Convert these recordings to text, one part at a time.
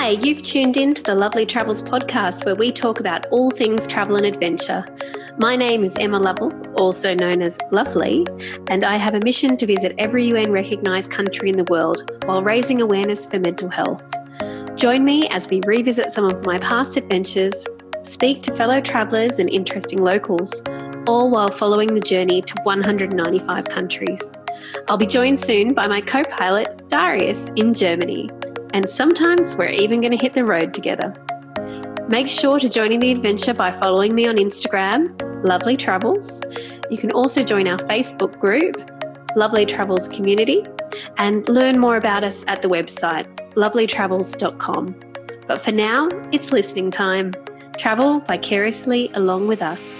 Hi, you've tuned in to the Lovely Travels podcast where we talk about all things travel and adventure. My name is Emma Lovell, also known as Lovely, and I have a mission to visit every UN recognised country in the world while raising awareness for mental health. Join me as we revisit some of my past adventures, speak to fellow travellers and interesting locals, all while following the journey to 195 countries. I'll be joined soon by my co-pilot, Darius, in Germany. And sometimes we're even going to hit the road together. Make sure to join in the adventure by following me on Instagram, Lovely Travels. You can also join our Facebook group, Lovely Travels Community, and learn more about us at the website, lovelytravels.com. But for now, it's listening time. Travel vicariously along with us.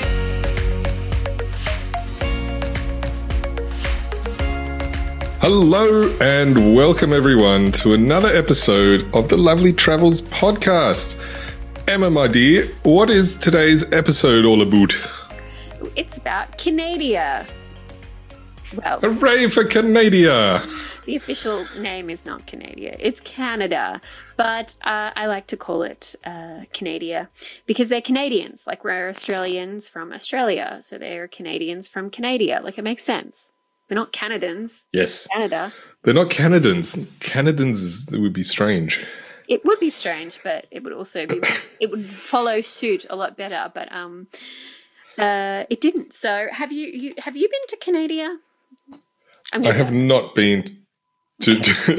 Hello and welcome everyone to another episode of the Lovely Travels podcast. Emma, my dear, what is today's episode all about? It's about Canada. Well, hooray for Canada! The official name is not Canada, it's Canada, but I like to call it Canada because they're Canadians, like we're Australians from Australia, so they're Canadians from Canada, like it makes sense. They're not Canadians. Yes. Canada. They're not Canadians. Canadians would be strange. It would be strange, but it would also be, it would follow suit a lot better, but it didn't. So have you been to Canada? I have not been to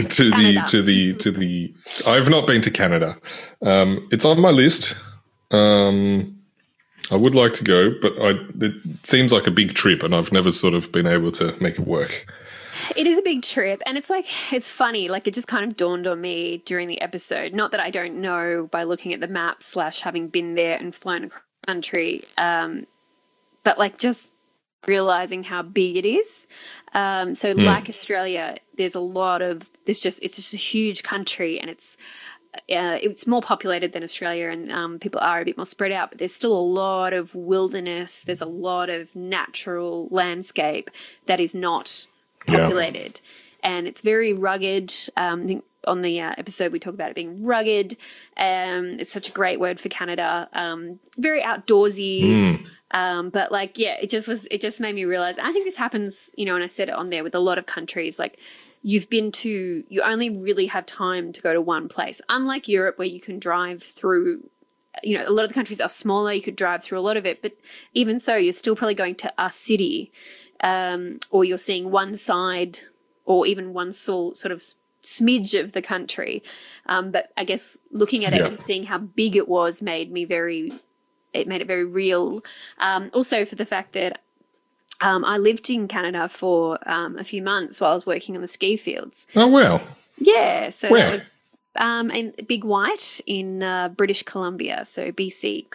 the I've not been to Canada. It's on my list. I would like to go, but it seems like a big trip and I've never sort of been able to make it work. It is a big trip and it's funny, like it just kind of dawned on me during the episode. Not that I don't know by looking at the map / having been there and flown across the country, but like just realizing how big it is. Like Australia, it's just a huge country and it's more populated than Australia and people are a bit more spread out, but there's still a lot of wilderness. There's a lot of natural landscape that is not populated. Yeah. And it's very rugged. I think on the episode we talk about it being rugged. It's such a great word for Canada. Very outdoorsy. But like, yeah, it just made me realize, I think this happens, and I said it on there with a lot of countries, like, you only really have time to go to one place. Unlike Europe where you can drive through, a lot of the countries are smaller, you could drive through a lot of it, but even so, you're still probably going to a city or you're seeing one side or even one sort of smidge of the country. But I guess looking at it and seeing how big it was made it very real. Also for the fact that I lived in Canada for a few months while I was working on the ski fields. Oh, wow. Yeah. So Where? That was in Big White in British Columbia, so BC.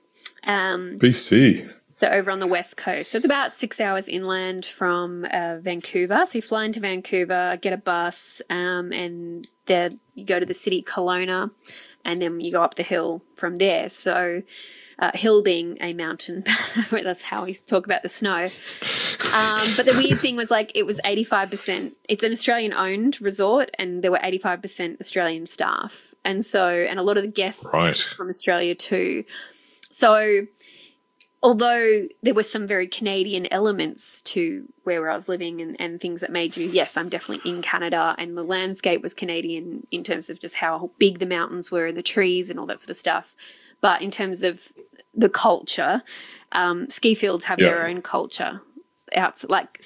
BC. So over on the west coast. So it's about 6 hours inland from Vancouver. So you fly into Vancouver, get a bus, and then you go to the city Kelowna, and then you go up the hill from there. So hill being a mountain, that's how we talk about the snow. But the weird thing was, like, it was 85%. It's an Australian-owned resort, and there were 85% Australian staff, and a lot of the guests from Australia too. So, although there were some very Canadian elements to where I was living and things that made you, yes, I'm definitely in Canada, and the landscape was Canadian in terms of just how big the mountains were and the trees and all that sort of stuff. But in terms of the culture, ski fields have their own culture into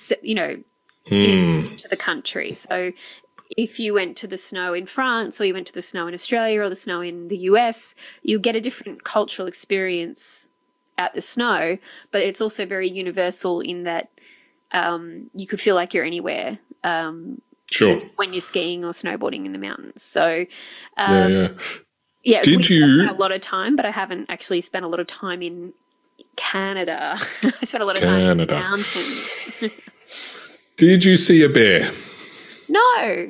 the country. So if you went to the snow in France or you went to the snow in Australia or the snow in the US, you get a different cultural experience at the snow, but it's also very universal in that you could feel like you're anywhere sure. when you're skiing or snowboarding in the mountains. So yeah, I spent a lot of time, but I haven't actually spent a lot of time in Canada. I spent a lot of time in the mountains. Did you see a bear? No.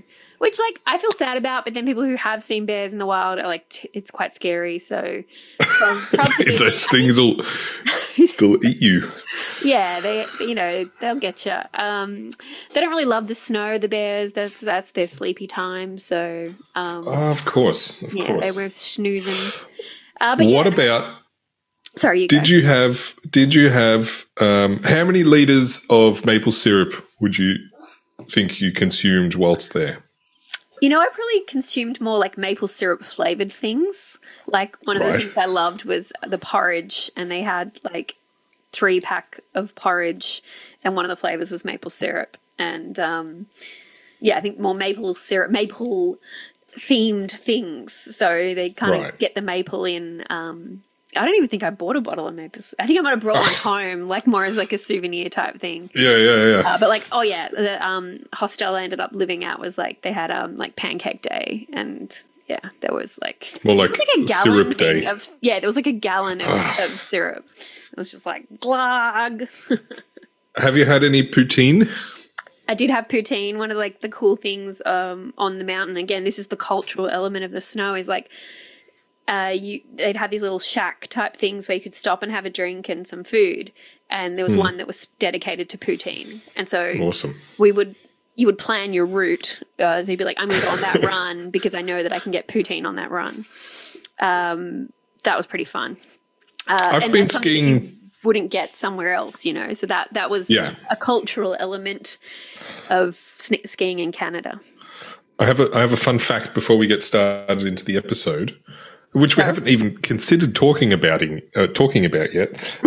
which like I feel sad about, but then people who have seen bears in the wild are like, it's quite scary. So props to those things will eat you. Yeah, they'll get you. They don't really love the snow, the bears. That's their sleepy time. So of course, they were snoozing. What about? Sorry, you did go. you have how many liters of maple syrup would you think you consumed whilst there? I probably consumed more like maple syrup flavored things. Like one of the things I loved was the porridge, and they had like 3-pack of porridge, and one of the flavors was maple syrup. And I think more maple syrup, maple themed things. So they kind of get the maple in. I don't even think I bought a bottle of maple syrup. I think I might have brought one home, like more as like a souvenir type thing. Yeah. But like, the hostel I ended up living at was like they had like pancake day, and there was like more like a gallon syrup day. There was like a gallon of syrup. It was just like glug. Have you had any poutine? I did have poutine. One of like the cool things on the mountain. Again, this is the cultural element of the snow. Is like they'd have these little shack type things where you could stop and have a drink and some food. And there was one that was dedicated to poutine. And so awesome. You would plan your route. So you'd be like, I'm going to go on that run because I know that I can get poutine on that run. That was pretty fun. I've been skiing. Wouldn't get somewhere else, So that was a cultural element of skiing in Canada. I have a fun fact before we get started into the episode, which we haven't even considered talking about yet.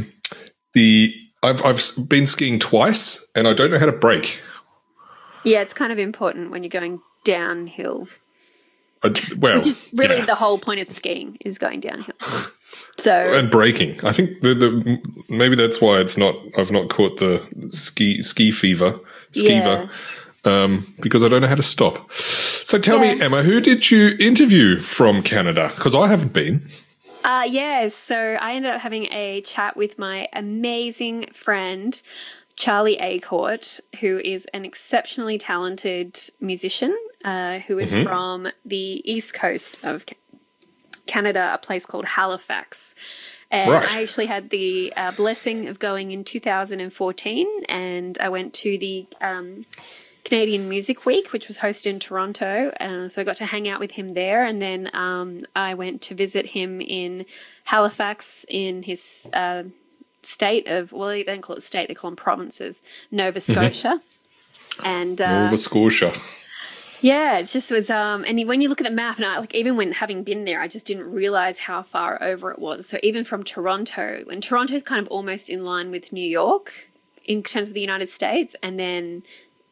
I've been skiing twice, and I don't know how to brake. Yeah, it's kind of important when you're going downhill. Which is really the whole point of skiing is going downhill. So and braking. I think maybe that's why I've not caught the ski fever, because I don't know how to stop. So tell me, Emma, who did you interview from Canada? Because I haven't been. So I ended up having a chat with my amazing friend, Charlie Acourt, who is an exceptionally talented musician who is from the east coast of Canada, a place called Halifax. And I actually had the blessing of going in 2014, and I went to the Canadian Music Week, which was hosted in Toronto. So I got to hang out with him there. And then I went to visit him in Halifax in his state of, well, they don't call it state, they call them provinces, Nova Scotia. And Nova Scotia. Yeah, it just was, and when you look at the map, and even when having been there, I just didn't realize how far over it was. So even from Toronto, and Toronto's kind of almost in line with New York in terms of the United States, and then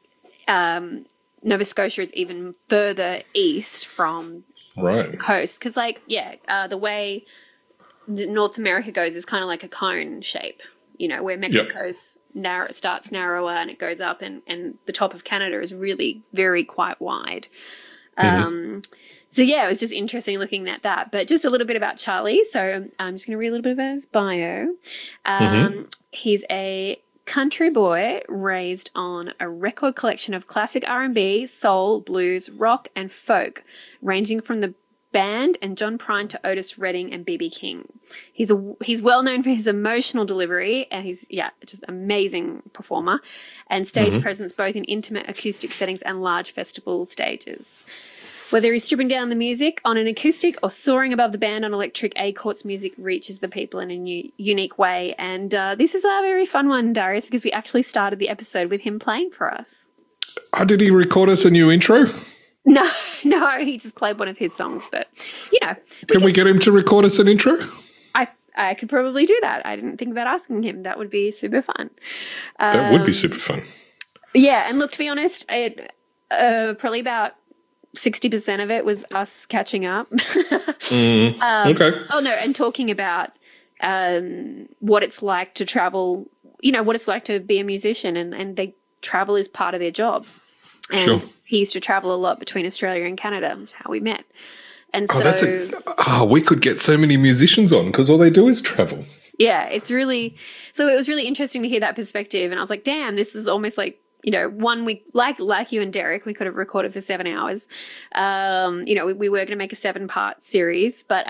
Nova Scotia is even further east from the coast. Because, the way North America goes is kind of like a cone shape, where Mexico's starts narrower and it goes up, and the top of Canada is really quite wide. So, it was just interesting looking at that. But just a little bit about Charlie. So I'm just going to read a little bit about his bio. He's a country boy raised on a record collection of classic R&B, soul, blues, rock, and folk, ranging from the Band and John Prine to Otis Redding and B.B. King. He's well known for his emotional delivery, and he's just amazing performer and stage presence both in intimate acoustic settings and large festival stages. Whether he's stripping down the music on an acoustic or soaring above the band on electric, Acourt's music reaches the people in a unique way. And this is a very fun one, Darius, because we actually started the episode with him playing for us. Did he record us a new intro? No, he just played one of his songs, but, Can we get him to record us an intro? I could probably do that. I didn't think about asking him. That would be super fun. That would be super fun. Yeah, and look, to be honest, probably about 60% of it was us catching up. Okay. Oh, no, and talking about what it's like to travel, what it's like to be a musician, and travel is part of their job. And he used to travel a lot between Australia and Canada. That's how we met. And so we could get so many musicians on because all they do is travel. Yeah, it was really interesting to hear that perspective. And I was like, damn, this is almost like you know, one week, like you and Derek, we could have recorded for 7 hours. You know, we were going to make a 7-part series, but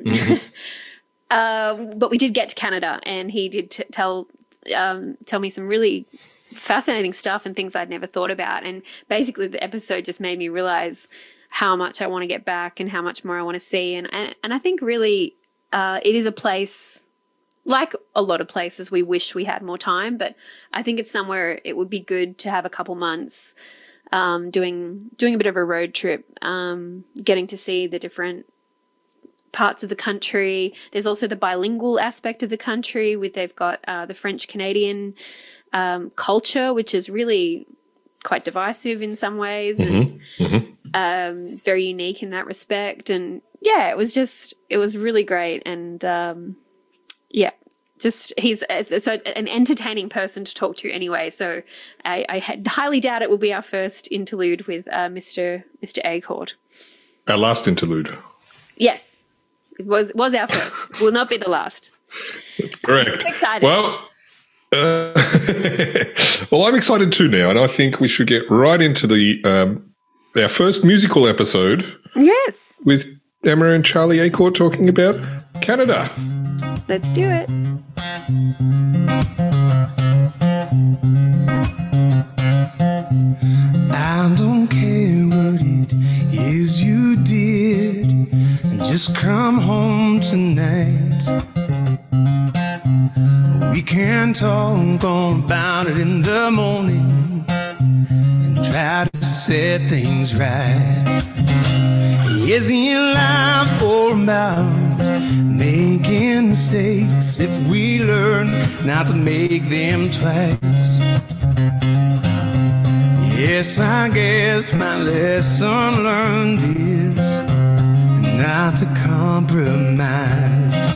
but we did get to Canada, and he did tell me some really fascinating stuff and things I'd never thought about. And basically, the episode just made me realize how much I want to get back and how much more I want to see. And I think really it is a place, like a lot of places, we wish we had more time, but I think it's somewhere it would be good to have a couple months doing a bit of a road trip, getting to see the different parts of the country. There's also the bilingual aspect of the country, with they've got the French-Canadian culture, which is really quite divisive in some ways, and very unique in that respect. And yeah, it was really great. And yeah, just he's an entertaining person to talk to anyway. So I highly doubt it will be our first interlude with Mr. Acord. Our last interlude. Yes, it was our first. Will not be the last. Correct. I'm excited. Well, well, I'm excited too now, and I think we should get right into the our first musical episode. Yes. With Emma and Charlie Acord talking about Canada. Let's do it. I don't care what it is you did, and just come home tonight. We can talk all about it in the morning and try to set things right. Isn't your life all about making mistakes if we learn not to make them twice? Yes, I guess my lesson learned is not to compromise.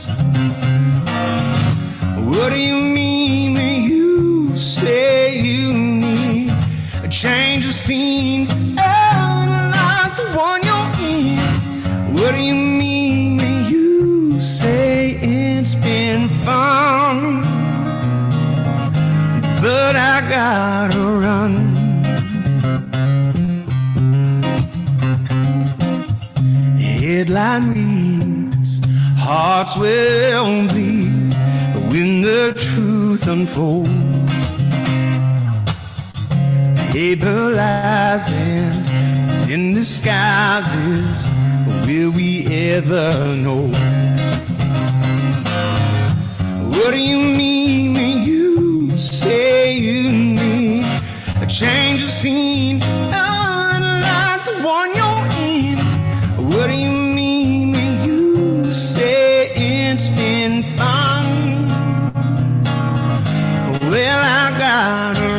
What do you mean when you say you need a change of scene? Not the one you're in. What do you mean when you say it's been fun? But I gotta run. Headline reads, hearts will bleed when the truth unfolds. Paper lies and in disguises, will we ever know? What do you mean when you say you need a change of scene? Not the one you're in. What do you mean when you say it's been fun? Well, I gotta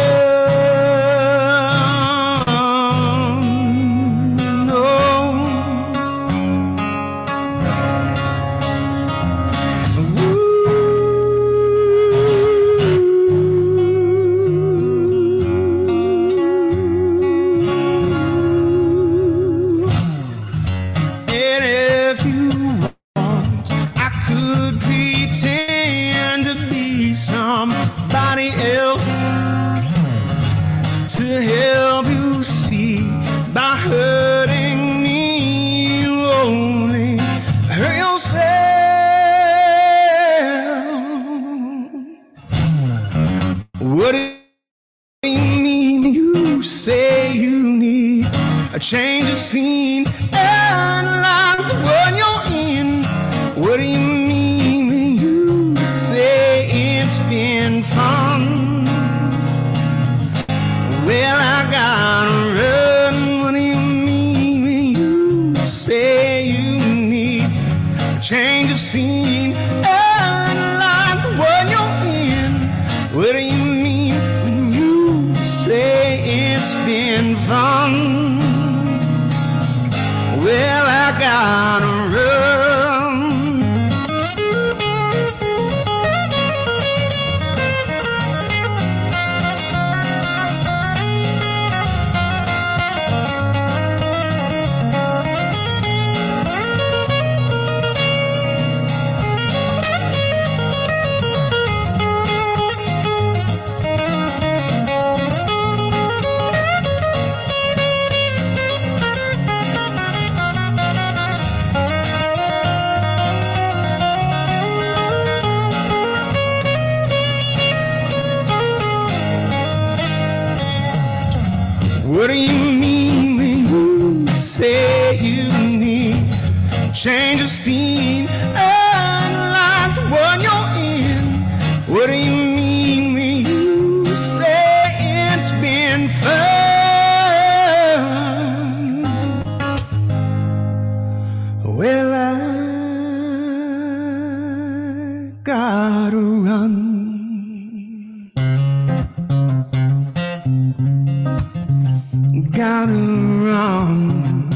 run. No. And if you want, I could pretend to be somebody else to help you see. By hurting me, you only hurt yourself. What do you mean you say you need a change of scene and like the one you're in? What do you mean when you say it's been fun? Well, I gotta run. What do you mean when you say you need a change of scene and like the one you're in? What do you mean when you say it's been fun? Well, I gotta run. change of scene, unlike the one you're in. What do you mean when you say it's been fun? Well, I gotta run. Gotta run.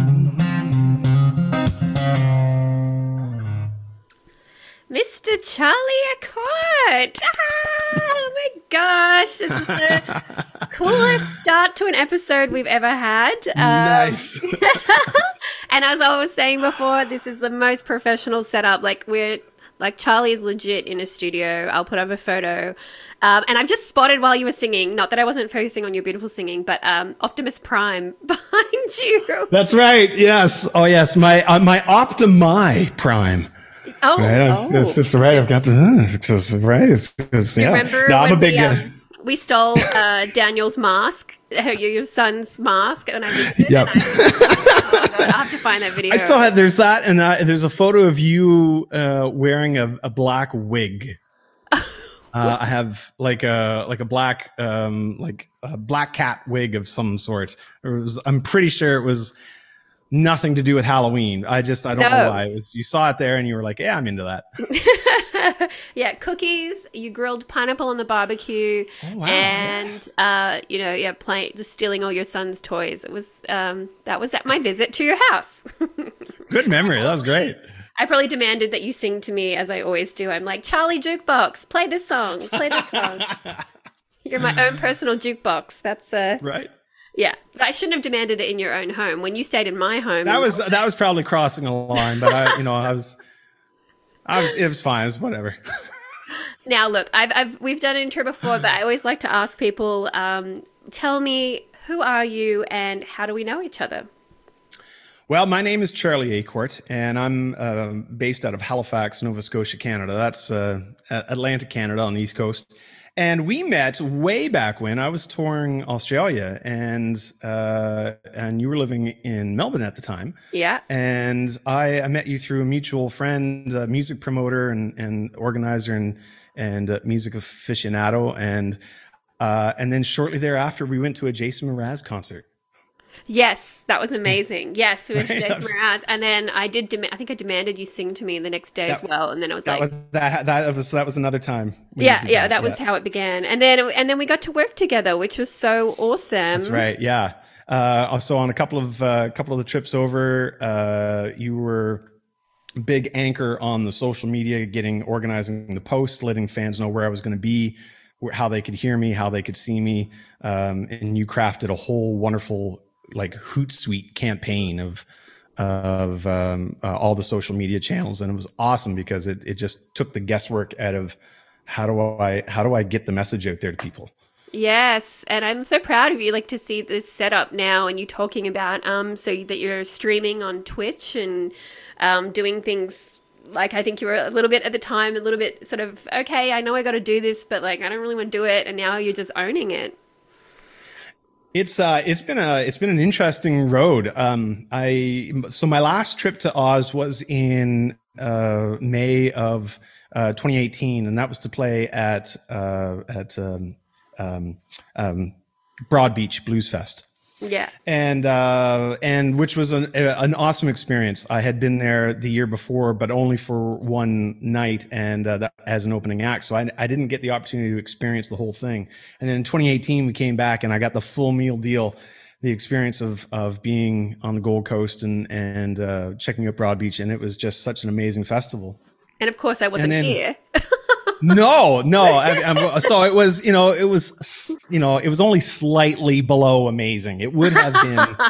Mr. Charlie Accord. Oh my gosh. This is the coolest start to an episode we've ever had. Nice. And as I was saying before, this is the most professional setup. Charlie is legit in a studio. I'll put up a photo. And I've just spotted while you were singing, not that I wasn't focusing on your beautiful singing, but Optimus Prime behind you. That's right. Yes. Oh, yes. My Optimi Prime. Oh, right. That's just right. I've got to. Right. It's yeah. Remember no, I'm a when big. we stole Daniel's mask, your son's mask, and I was Yep. I have to find that video. I still have. There's that, and there's a photo of you wearing a black wig. I have like a black like a black cat wig of some sort. I'm pretty sure it was nothing to do with Halloween. I don't know why. You saw it there and you were like, yeah, I'm into that. Yeah, cookies. You grilled pineapple on the barbecue, oh, wow. And just stealing all your son's toys. It was that was at my visit to your house. Good memory. That was great. I probably demanded that you sing to me, as I always do. I'm like, Charlie Jukebox, play this song. Play this song. You're my own personal jukebox. That's right. Yeah, I shouldn't have demanded it in your own home. When you stayed in my home, that was probably crossing a line, but it was fine. It was whatever. Now, look, we've done an intro before, but I always like to ask people, tell me, who are you and how do we know each other? Well, my name is Charlie Acort, and I'm based out of Halifax, Nova Scotia, Canada. That's Atlantic Canada on the East Coast. And we met way back when I was touring Australia, and you were living in Melbourne at the time. Yeah. And I met you through a mutual friend, a music promoter and organizer and music aficionado. And then shortly thereafter, we went to a Jason Mraz concert. Yes, that was amazing. Yes, we went to Jason Mraz, and then I think I demanded you sing to me the next day as well. And then I was that was another time. That was how it began. And then we got to work together, which was so awesome. That's right. Yeah. So on a couple of the trips over, you were a big anchor on the social media, organizing the posts, letting fans know where I was going to be, how they could hear me, how they could see me, and you crafted a whole wonderful Hootsuite campaign of all the social media channels, and it was awesome because it just took the guesswork out of how do I get the message out there to people. Yes, and I'm so proud of you, to see this setup now, and you talking about so that you're streaming on Twitch and doing things. I think you were a little bit at the time, a little bit sort of, okay, I know I got to do this, but I don't really want to do it, and now you're just owning it. It's been an interesting road. So my last trip to Oz was in May of 2018, and that was to play at Broad Beach Blues Fest. Yeah. And which was an awesome experience. I had been there the year before, but only for one night and that as an opening act. So I didn't get the opportunity to experience the whole thing. And then in 2018, we came back and I got the full meal deal, the experience of being on the Gold Coast and checking out Broad Beach. And it was just such an amazing festival. And of course I wasn't here. No. So it was, it was only slightly below amazing. It would have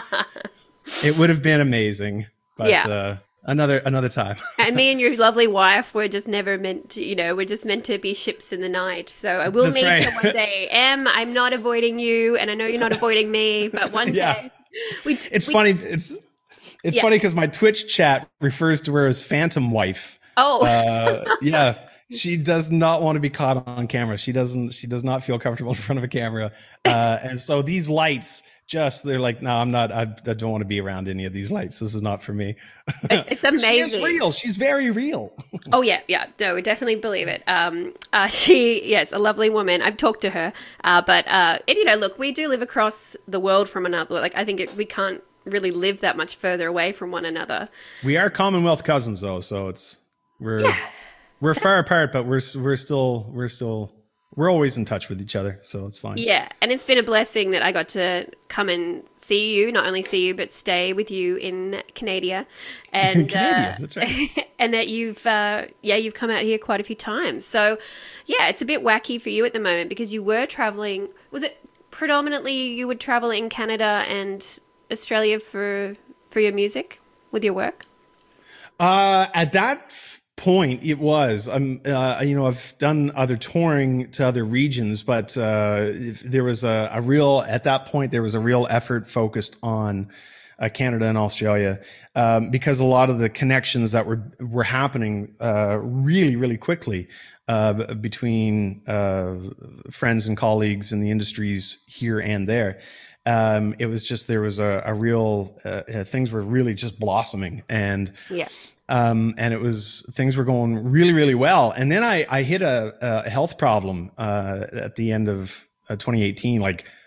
been amazing, but yeah. Another time. And me and your lovely wife were just never meant to, we're just meant to be ships in the night. So I will meet her one day. I'm not avoiding you, and I know you're not avoiding me, but one day. It's funny. It's funny because my Twitch chat refers to her as Phantom Wife. Oh, yeah. She does not want to be caught on camera. She does not feel comfortable in front of a camera. And so these lights they're like, no, I'm not, I don't want to be around any of these lights. This is not for me. It's amazing. She is real. She's very real. Oh yeah. No, we definitely believe it. Yes, a lovely woman. I've talked to her, but and, look, we do live across the world from another. Like, I think we can't really live that much further away from one another. We are Commonwealth cousins though, so we're far apart, but we're always in touch with each other, so it's fine. Yeah, and it's been a blessing that I got to come and see you, not only see you, but stay with you in Canada. And Canada, that's right. And that you've come out here quite a few times. So, yeah, it's a bit wacky for you at the moment because you were traveling. Was it predominantly you would travel in Canada and Australia for your music with your work? At that point, it was. I've done other touring to other regions, but there was a real effort focused on Canada and Australia because a lot of the connections that were happening really, really quickly between friends and colleagues in the industries here and there. It was just, there was a real things were really just blossoming, and it was, things were going really, really well. And then I hit a health problem at the end of 2018,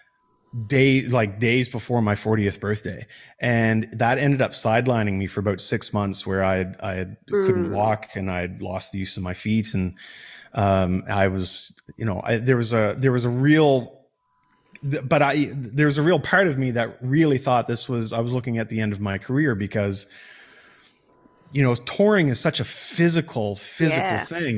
days before my 40th birthday, and that ended up sidelining me for about 6 months, where I couldn't walk, and I'd lost the use of my feet, and I was, there was a real part of me that really thought I was looking at the end of my career, because touring is such a physical thing.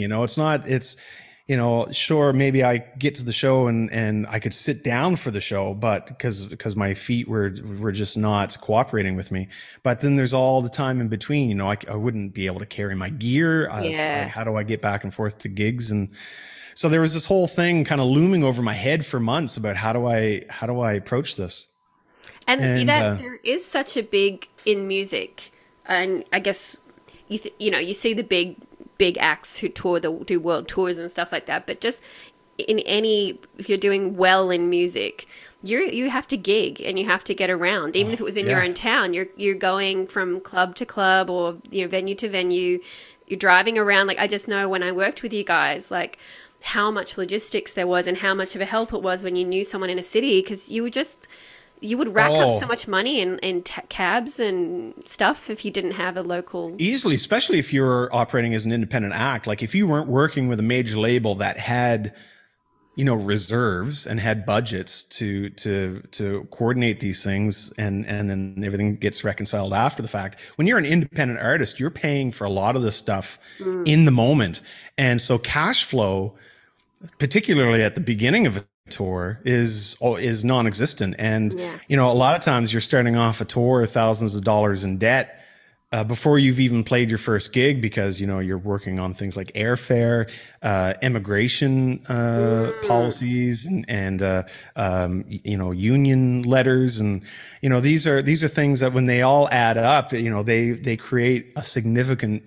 Sure, maybe I get to the show and I could sit down for the show, but because my feet were just not cooperating with me. But then there's all the time in between, I wouldn't be able to carry my gear. How do I get back and forth to gigs? And so there was this whole thing kind of looming over my head for months about how do I approach this? And there is such a big in music, and I guess you see the big acts who do world tours and stuff like that, but just if you're doing well in music, you have to gig and you have to get around, even if it was in your own town. You're going from club to club, or venue to venue. You're driving around. Like, I just know when I worked with you guys, like, how much logistics there was and how much of a help it was when you knew someone in a city, because you would rack up so much money in cabs and stuff if you didn't have a local. Easily, especially if you were operating as an independent act. Like, if you weren't working with a major label that had, reserves and had budgets to coordinate these things, and then everything gets reconciled after the fact. When you're an independent artist, you're paying for a lot of this stuff in the moment. And so cash flow, particularly at the beginning of a tour, is non-existent. And a lot of times you're starting off a tour thousands of dollars in debt before you've even played your first gig, because you're working on things like airfare, immigration policies, and union letters, and these are things that, when they all add up, they create a significant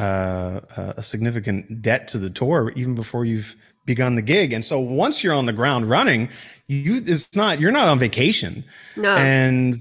debt to the tour even before you've begun the gig. And so once you're on the ground running, you're not on vacation. No. And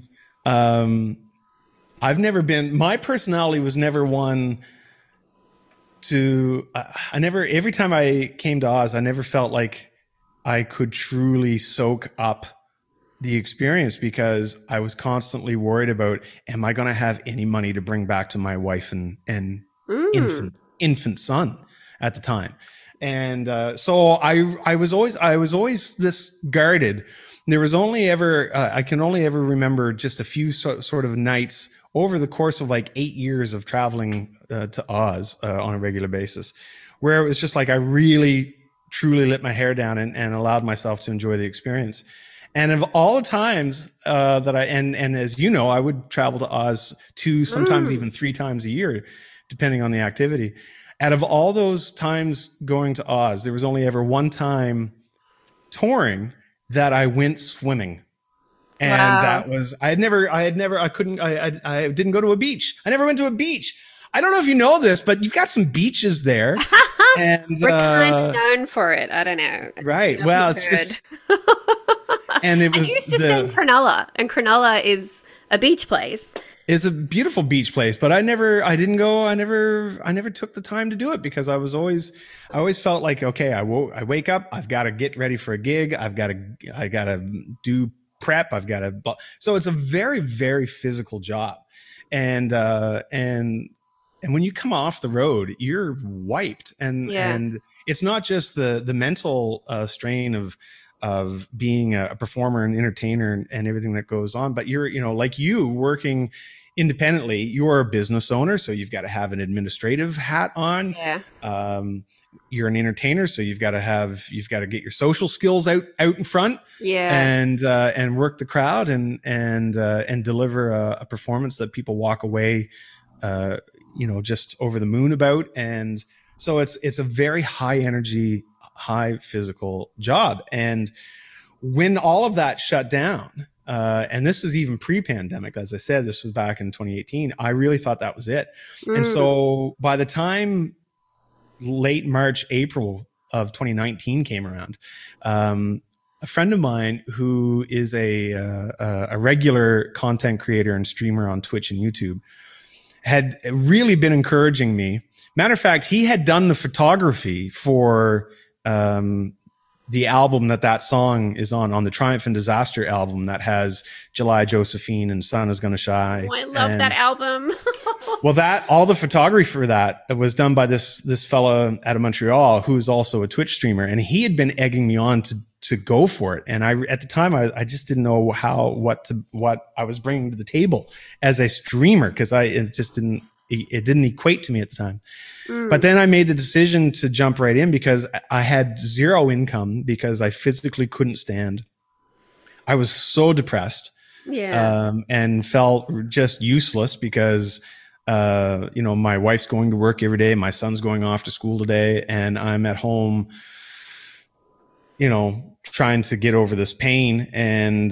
my personality was never one to, every time I came to Oz, I never felt like I could truly soak up the experience, because I was constantly worried about, am I going to have any money to bring back to my wife and infant son at the time. And so I was always this guarded. There was only ever, I can only ever remember just a few sort of nights over the course of like 8 years of traveling to Oz on a regular basis, where it was just like I really truly let my hair down and allowed myself to enjoy the experience. And of all the times that and as you know, I would travel to Oz 2, sometimes even 3 times a year, depending on the activity. Out of all those times going to Oz, there was only ever one time touring that I went swimming. And that was, I didn't go to a beach. I never went to a beach. I don't know if you know this, but you've got some beaches there. And we're kind of known for it. I don't know. Right. Well, it's just, And it And was you used to stay in Cronulla, and Cronulla is a beach place. It's a beautiful beach place, but I never took the time to do it because I always felt like, okay, I wake up, I've got to get ready for a gig. I got to do prep. So it's a very, very physical job. And when you come off the road, you're wiped. And it's not just the mental strain of being a performer and entertainer and everything that goes on, but you're, like you working independently, you're a business owner, so you've got to have an administrative hat on. You're an entertainer, so you've got to get your social skills out in front. And work the crowd and deliver a performance that people walk away just over the moon about. And so it's a very high energy, high physical job. And when all of that shut down, and this is even pre-pandemic, as I said, this was back in 2018, I really thought that was it. And so by the time late March, April of 2019 came around, a friend of mine who is a regular content creator and streamer on Twitch and YouTube had really been encouraging me. Matter of fact, he had done the photography for the album that song is on the Triumph and Disaster album that has July Josephine and Sun Is Gonna Shine. Oh, I love that album. Well, all the photography for that was done by this fella out of Montreal who is also a Twitch streamer, and he had been egging me on to go for it. And at the time I just didn't know what I was bringing to the table as a streamer, because it didn't equate to me at the time. But then I made the decision to jump right in because I had zero income because I physically couldn't stand. I was so depressed, and felt just useless because, my wife's going to work every day. My son's going off to school today, and I'm at home, trying to get over this pain and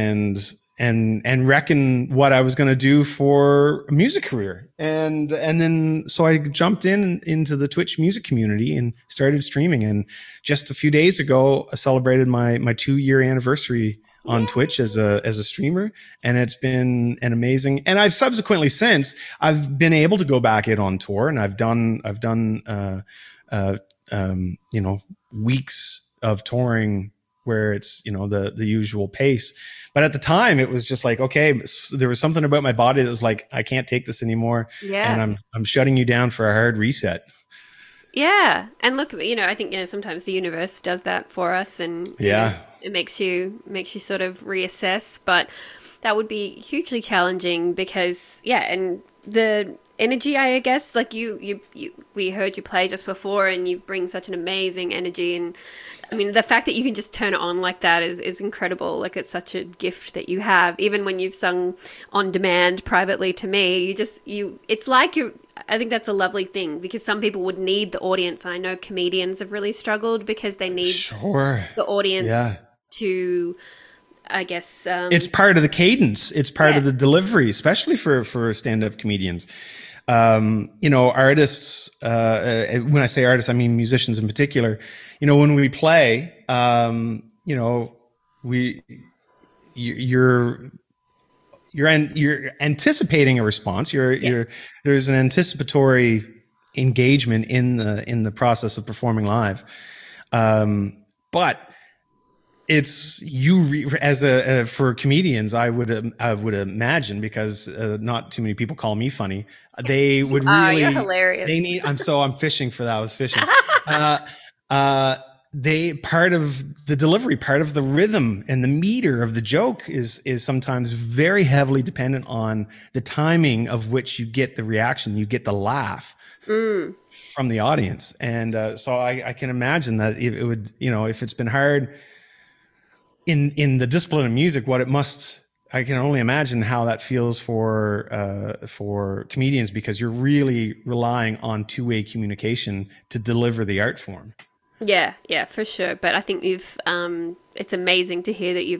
reckon what I was going to do for a music career. And then, so I jumped into the Twitch music community and started streaming. And just a few days ago, I celebrated my 2-year anniversary on Twitch as a streamer. And it's been an amazing, and I've subsequently since I've been able to go back in on tour, and I've done weeks of touring where it's, the usual pace. But at the time it was just like, okay, there was something about my body that was like, I can't take this anymore. And I'm shutting you down for a hard reset. Yeah. And look, I think, sometimes the universe does that for us, and it makes you sort of reassess, but that would be hugely challenging because, and the energy, I guess, like we heard you play just before, and you bring such an amazing energy. And I mean, the fact that you can just turn it on like that is incredible. Like, it's such a gift that you have. Even when you've sung on demand privately to me, it's like I think that's a lovely thing, because some people would need the audience. I know comedians have really struggled because they need the audience to, I guess, it's part of the cadence. It's part of the delivery, especially for stand-up comedians. Artists, when I say artists, I mean musicians in particular, when we play, you're anticipating a response. There's an anticipatory engagement in the process of performing live. But it's for comedians, I would imagine, because not too many people call me funny. They would really, you're hilarious. I'm fishing for that. I was fishing. Part of the delivery, part of the rhythm and the meter of the joke is sometimes very heavily dependent on the timing of which you get the reaction, you get the laugh from the audience. And so I can imagine that it would, if it's been hard in the discipline of music, I can only imagine how that feels for comedians, because you're really relying on two-way communication to deliver the art form. Yeah, for sure. But I think it's amazing to hear that you've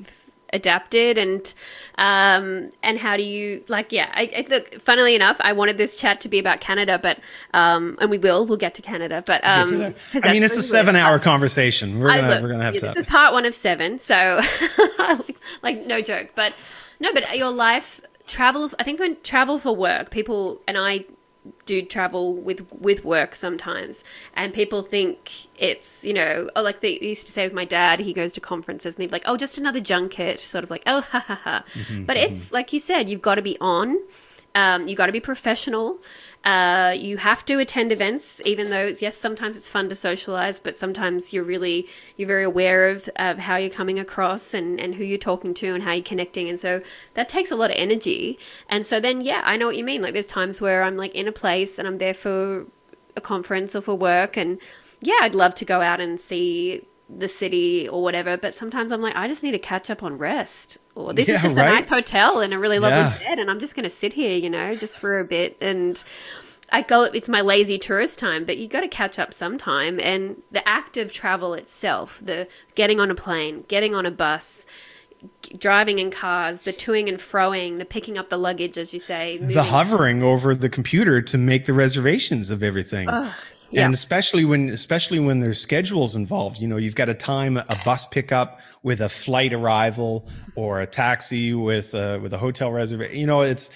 adapted, and how do you like? Yeah, look. Funnily enough, I wanted this chat to be about Canada, but and we'll get to Canada, but I mean, it's a 7-hour conversation. We're gonna have to. This is part 1 of 7, so like no joke, but no, but your life travel. I think when travel for work, people and I do travel with work sometimes, and people think it's, you know, oh, like they used to say with my dad, he goes to conferences and they'd be like, oh, just another junket, sort of like, oh, ha ha ha. But it's like you said, you've got to be on, you got to be professional. You have to attend events, even though, yes, sometimes it's fun to socialize, but sometimes you're very aware of how you're coming across and who you're talking to and how you're connecting. And so that takes a lot of energy. And so then, yeah, I know what you mean. Like there's times where I'm like in a place and I'm there for a conference or for work. And yeah, I'd love to go out and see the city or whatever, but sometimes I'm like, I just need to catch up on rest, or this is just a nice hotel and a really lovely bed, and I'm just going to sit here, you know, just for a bit. And it's my lazy tourist time, but you got to catch up sometime. And the act of travel itself, the getting on a plane, getting on a bus, driving in cars, the toing and froing, the picking up the luggage, as you say, the hovering over the computer to make the reservations of everything. Yeah. And especially when there's schedules involved, you know, you've got to time a bus pickup with a flight arrival, or a taxi with a hotel reservation. You know, it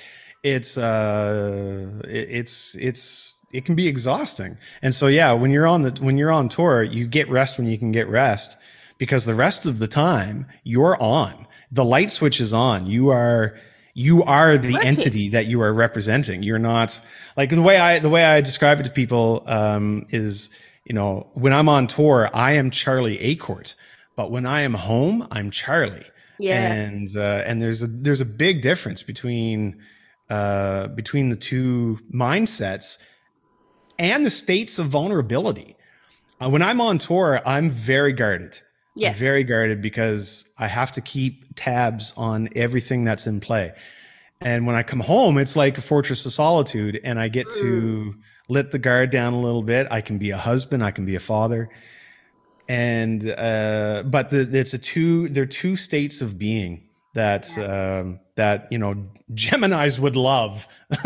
can be exhausting. And so, yeah, when you're on tour, you get rest when you can get rest, because the rest of the time you're on. The light switch is on. You are the entity that you are representing. You're not, like, the way I describe it to people is, you know, when I'm on tour, I am Charlie Acourt, but when I am home, I'm Charlie. Yeah. And there's a big difference between the two mindsets and the states of vulnerability. When I'm on tour, I'm very guarded. Yes. I'm very guarded because I have to keep tabs on everything that's in play. And when I come home, it's like a fortress of solitude, and I get to let the guard down a little bit. I can be a husband, I can be a father. And but they're two states of being that that, you know, Geminis would love.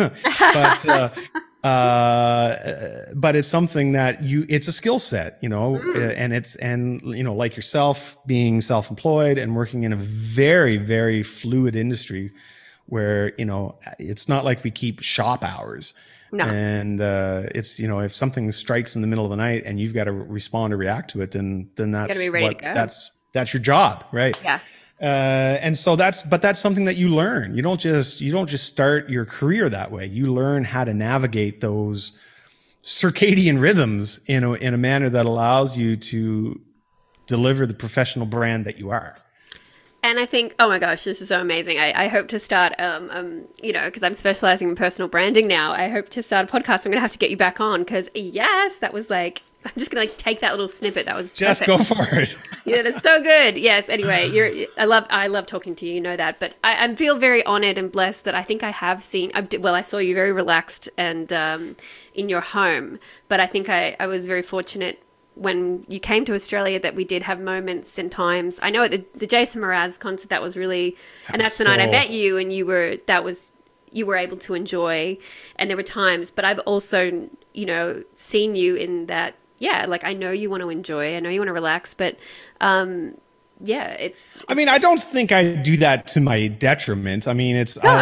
But it's something that it's a skill set, you know, and you know, like yourself, being self-employed and working in a very, very fluid industry where, you know, it's not like we keep shop hours. No. And it's, you know, if something strikes in the middle of the night and you've got to respond or react to it, then that's your job, right? Yeah. And so that's something that you learn. You don't just start your career that way. You learn how to navigate those circadian rhythms in a manner that allows you to deliver the professional brand that you are. And I think, oh my gosh, this is so amazing. I hope to start, you know, because I'm specializing in personal branding now. I hope to start a podcast. I'm going to have to get you back on, because yes, that was like, I'm just going to like take that little snippet. That was just perfect. Go for it. Yeah, that's so good. Yes. Anyway, I love talking to you. You know that, but I feel very honored and blessed that I think I have seen. I saw you very relaxed and in your home, but I think I was very fortunate when you came to Australia that we did have moments and times. I know at the Jason Mraz concert, that was really, and that's the night I met you, and you were able to enjoy, and there were times, but I've also, you know, seen you in that. Yeah, like I know you want to enjoy, I know you want to relax, but yeah, it's I mean, I don't think I do that to my detriment. I mean,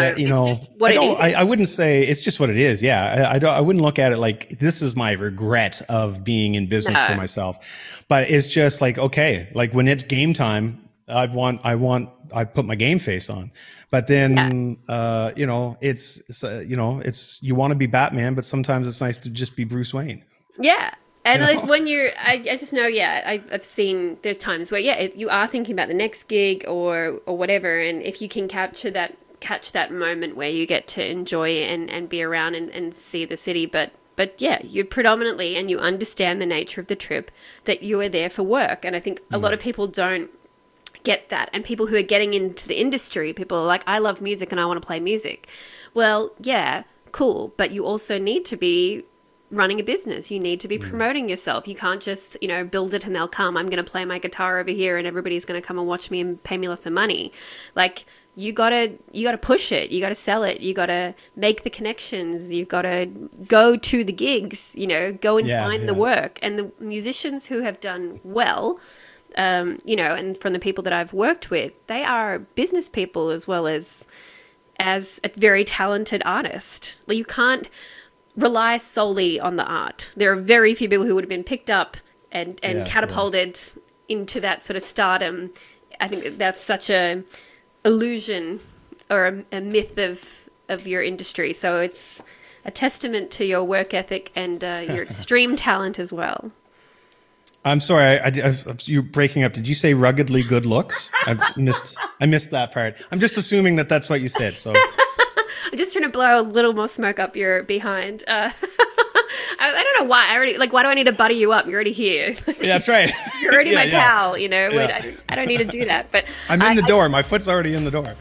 I wouldn't say it's just what it is. Yeah, I wouldn't look at it like this is my regret of being in business for myself, but it's just like, okay, like when it's game time, I put my game face on. But then, you know, it's you want to be Batman, but sometimes it's nice to just be Bruce Wayne. Yeah. And like when I just know, I've seen there's times where, you are thinking about the next gig or whatever. And if you can catch that moment where you get to enjoy and be around and see the city. But yeah, you predominantly, and you understand the nature of the trip, that you are there for work. And I think a lot of people don't get that. And people who are getting into the industry, people are like, I love music and I want to play music. Well, yeah, cool. But you also need to be running a business. You need to be promoting yourself. You can't just, build it and they'll come. I'm going to play my guitar over here and everybody's going to come and watch me and pay me lots of money. Like, you gotta push it. You gotta sell it. You gotta make the connections. You gotta go to the gigs. Go and find the work. And the musicians who have done well, and from the people that I've worked with, they are business people as well as a very talented artist. Like, you can't rely solely on the art. There are very few people who would have been picked up and catapulted into that sort of stardom. I think that's such a illusion or a myth of your industry. So it's a testament to your work ethic and your extreme talent as well. I'm sorry, you're breaking up. Did you say ruggedly good looks? I missed that part. I'm just assuming that that's what you said. So I'm just trying to blow a little more smoke up your behind. I don't know why. Why do I need to butter you up? You're already here. Yeah, that's right. You're already my pal, I don't need to do that. But I'm in the door. My foot's already in the door.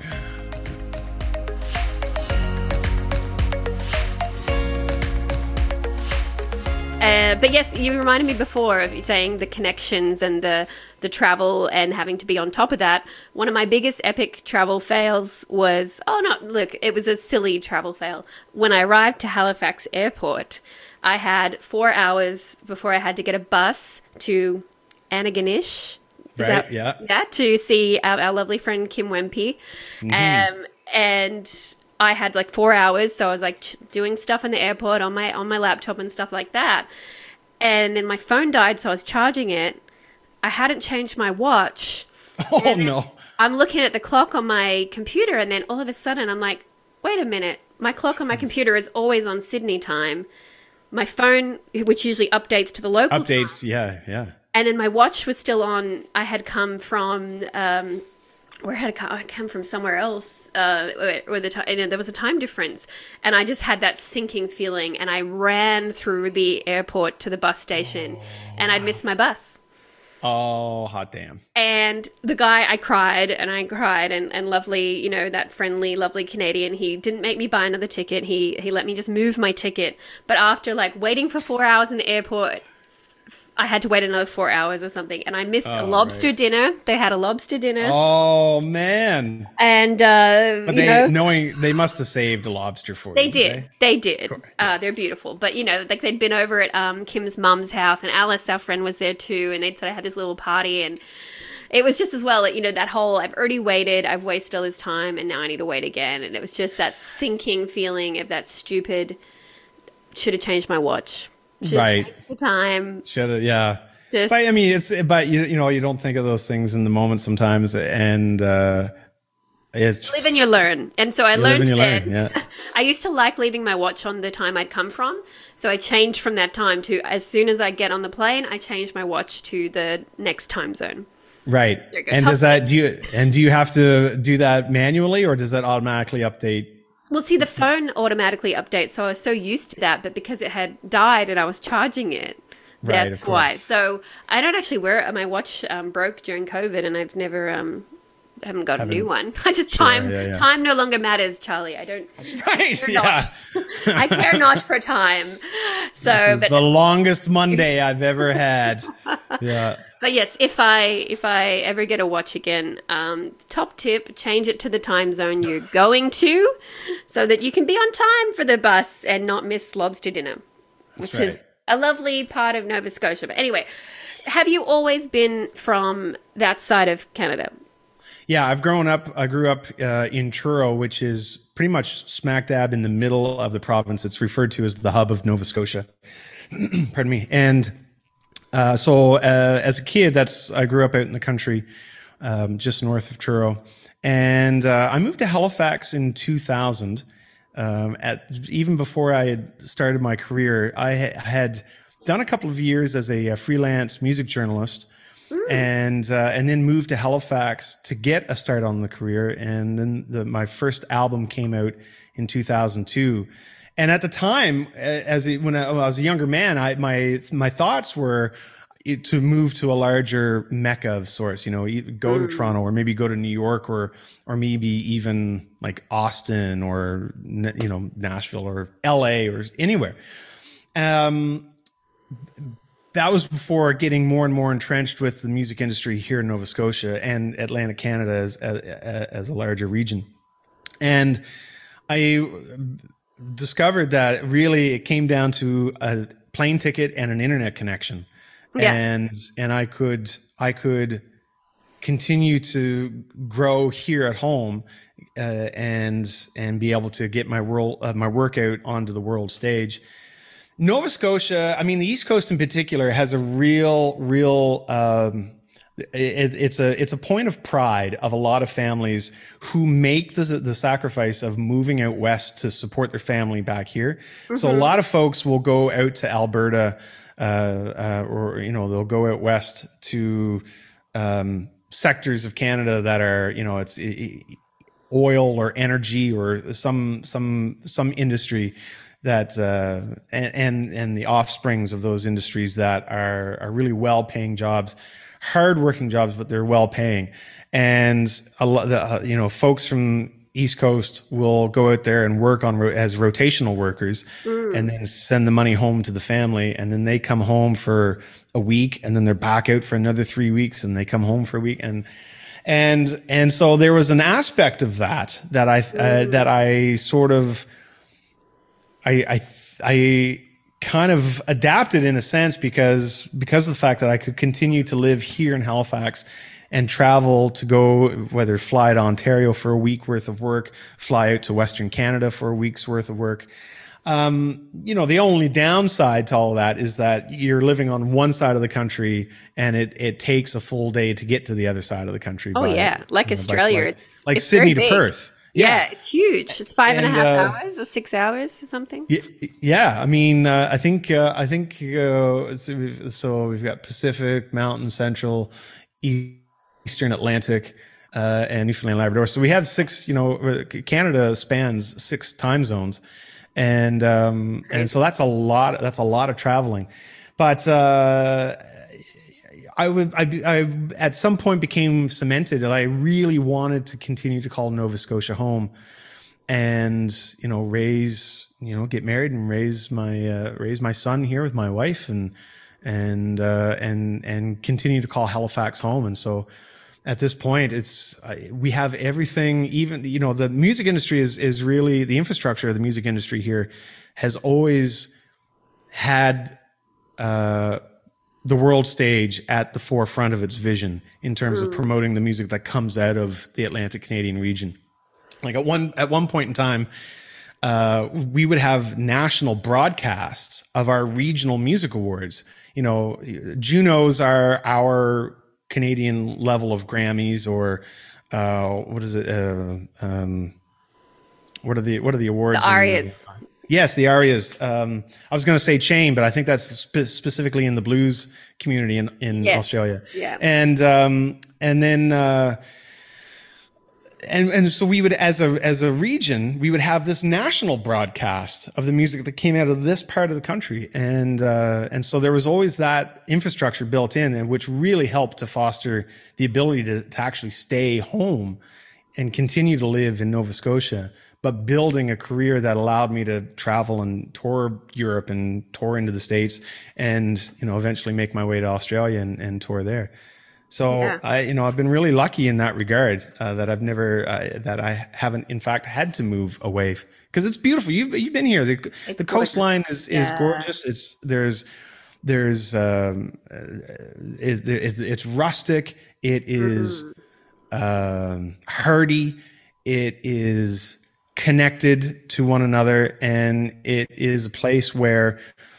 But yes, you reminded me before of saying the connections and the travel and having to be on top of that. One of my biggest epic travel fails was, it was a silly travel fail. When I arrived to Halifax Airport, I had 4 hours before I had to get a bus to Antigonish. To see our lovely friend Kim Wempe. Mm-hmm. And I had 4 hours, so I was doing stuff in the airport on my laptop and stuff like that. And then my phone died, so I was charging it. I hadn't changed my watch. Oh no. I'm looking at the clock on my computer, and then all of a sudden I'm like, wait a minute, my clock on my computer is always on Sydney time. My phone, which usually updates to the local time. Yeah. And then my watch was still on. I had come from where had I come from? Somewhere else. Where there was a time difference, and I just had that sinking feeling. And I ran through the airport to the bus station, and I'd missed my bus. Oh, hot damn. And the guy, I cried, and lovely, that friendly, lovely Canadian, he didn't make me buy another ticket. He let me just move my ticket. But after waiting for 4 hours in the airport, I had to wait another 4 hours or something. And I missed a lobster dinner. They had a lobster dinner. Oh, man. And, but they must have saved a lobster for you. They did. Cool. They're beautiful. But, they'd been over at Kim's mum's house, and Alice, our friend, was there too. And they'd sort of had this little party. And it was just as well, that whole, I've already waited, I've wasted all this time, and now I need to wait again. And it was just that sinking feeling of that stupid, should have changed my watch. Changed the time. Should have, yeah. But I mean, you don't think of those things in the moment sometimes, and it's live and you learn. And so I learned that I used to like leaving my watch on the time I'd come from. So I changed from that time to, as soon as I get on the plane, I changed my watch to the next time zone. Right. And do you have to do that manually, or does that automatically update? Well, see, the phone automatically updates, so I was so used to that, but because it had died and I was charging it, that's why. So I don't actually wear it. My watch broke during COVID, and I've never haven't got a new one. I just time no longer matters, Charlie. I don't. That's right. I care not for time. So this is the longest Monday I've ever had. Yeah. But yes, if I ever get a watch again, top tip, change it to the time zone you're going to, so that you can be on time for the bus and not miss lobster dinner, which is a lovely part of Nova Scotia. But anyway, have you always been from that side of Canada? Yeah, I grew up in Truro, which is pretty much smack dab in the middle of the province. It's referred to as the hub of Nova Scotia. Pardon me. And so as a kid, I grew up out in the country, just north of Truro, and I moved to Halifax in 2000. Even before I had started my career, I had done a couple of years as a freelance music journalist, and then moved to Halifax to get a start on the career. And then my first album came out in 2002. And at the time, when I was a younger man, my thoughts were to move to a larger mecca of sorts, go to Toronto, or maybe go to New York, or maybe even like Austin, or Nashville, or LA, or anywhere. Um, that was before getting more and more entrenched with the music industry here in Nova Scotia and Atlantic Canada as a larger region. And I discovered that really it came down to a plane ticket and an internet connection. Yeah. And I could continue to grow here at home and be able to get my work out onto the world stage. Nova Scotia, I mean, the East Coast in particular, has a real it's a point of pride of a lot of families who make the sacrifice of moving out west to support their family back here. Mm-hmm. So a lot of folks will go out to Alberta, or they'll go out west to sectors of Canada that are, it's oil or energy or some industry that and the offsprings of those industries that are really well-paying jobs, hard-working jobs, but they're well-paying. And a lot, folks from East Coast will go out there and work as rotational workers, and then send the money home to the family, and then they come home for a week, and then they're back out for another 3 weeks, and they come home for a week, and so there was an aspect of that I sort of I kind of adapted in a sense because of the fact that I could continue to live here in Halifax and travel to go, whether fly to Ontario for a week worth of work, fly out to Western Canada for a week's worth of work. The only downside to all that is that you're living on one side of the country and it takes a full day to get to the other side of the country. Like Australia, it's like it's Sydney to Perth. Yeah, it's huge. It's 5.5 hours or 6 hours or something. Yeah. I mean, I think so we've got Pacific, Mountain, Central, Eastern Atlantic, and Newfoundland, Labrador. So we have 6, Canada spans 6 time zones. And so that's a lot of traveling. But, I at some point became cemented that I really wanted to continue to call Nova Scotia home, and get married and raise my son here with my wife, and continue to call Halifax home. And so at this point, we have everything. Even the music industry is really the infrastructure of the music industry here has always had the world stage at the forefront of its vision in terms of promoting the music that comes out of the Atlantic Canadian region. Like at one point in time, we would have national broadcasts of our regional music awards. Junos are our Canadian level of Grammys, or what is it? What are the awards? The ARIAs. Yes, the ARIAs. I was going to say chain, but I think that's specifically in the blues community in Australia. Yeah. And then so we would, as a region, we would have this national broadcast of the music that came out of this part of the country, and so there was always that infrastructure built in, and which really helped to foster the ability to actually stay home and continue to live in Nova Scotia, but building a career that allowed me to travel and tour Europe and tour into the States, and eventually make my way to Australia and tour there. So I've been really lucky in that regard, that I haven't in fact had to move away, because it's beautiful. You've been here. The coastline is gorgeous. It's rustic. It is hardy. It is connected to one another, and it is a place where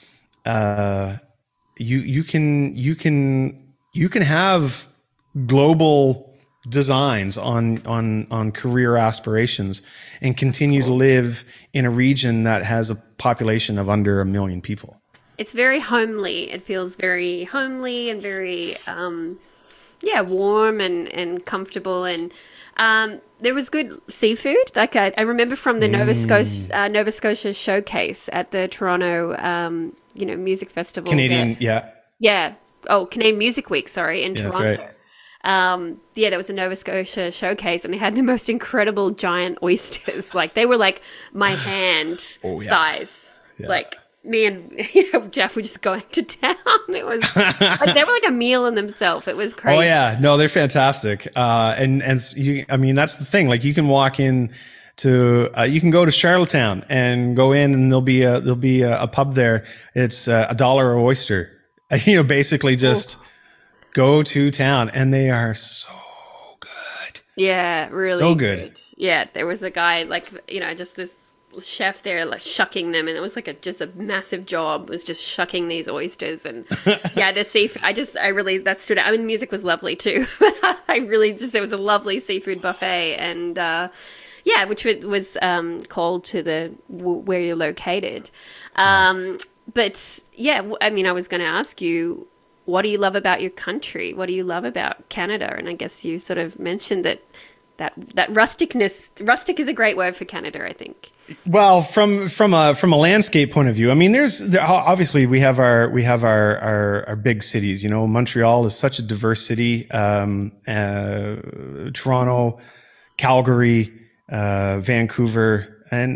you can have global designs on career aspirations and continue to live in a region that has a population of under 1 million people. It's very homely. It feels very homely and very warm and comfortable, and there was good seafood. Like I remember from the Nova Scotia showcase at the Toronto music festival. Canadian Music Week, in Toronto. That's right. There was a Nova Scotia showcase, and they had the most incredible giant oysters. Like they were like my hand size. Yeah. Like me and Jeff were just going to town. It was like they were like a meal in themselves. It was crazy. Oh yeah, no, they're fantastic. I mean, that's the thing. Like you can walk in to, you can go to Charlottetown and go in, and there'll be a pub there. It's $1 an oyster. Basically just go to town, and they are so good. Yeah, really so good. Yeah, there was a guy just this chef there like shucking them, and it was like just a massive job, was just shucking these oysters. And yeah, the seafood, I really, that stood out. I mean, the music was lovely too, but there was a lovely seafood buffet, and which was called to where you're located. But yeah, I mean, I was going to ask you, what do you love about your country? What do you love about Canada? And I guess you sort of mentioned that rusticness. Rustic is a great word for Canada, I think. Well, from a landscape point of view, I mean, obviously we have our big cities. Montreal is such a diverse city. Toronto, Calgary, Vancouver, and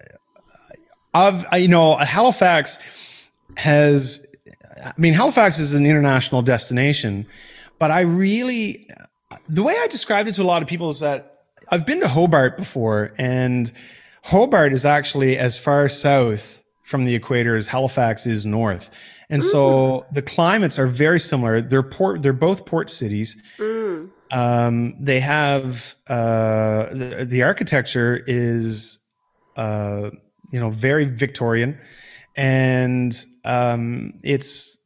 Halifax has. I mean, Halifax is an international destination, but the way I described it to a lot of people is that I've been to Hobart before, and Hobart is actually as far south from the equator as Halifax is north. And so the climates are very similar. They're both port cities. They have, the architecture is, very Victorian. And there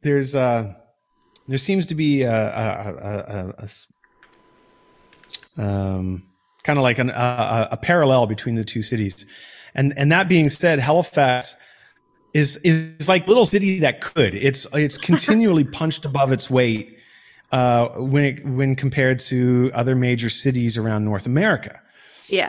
seems to be kind of like a parallel between the two cities, and that being said, Halifax is like little city that could. It's continually punched above its weight when compared to other major cities around North America. Yeah,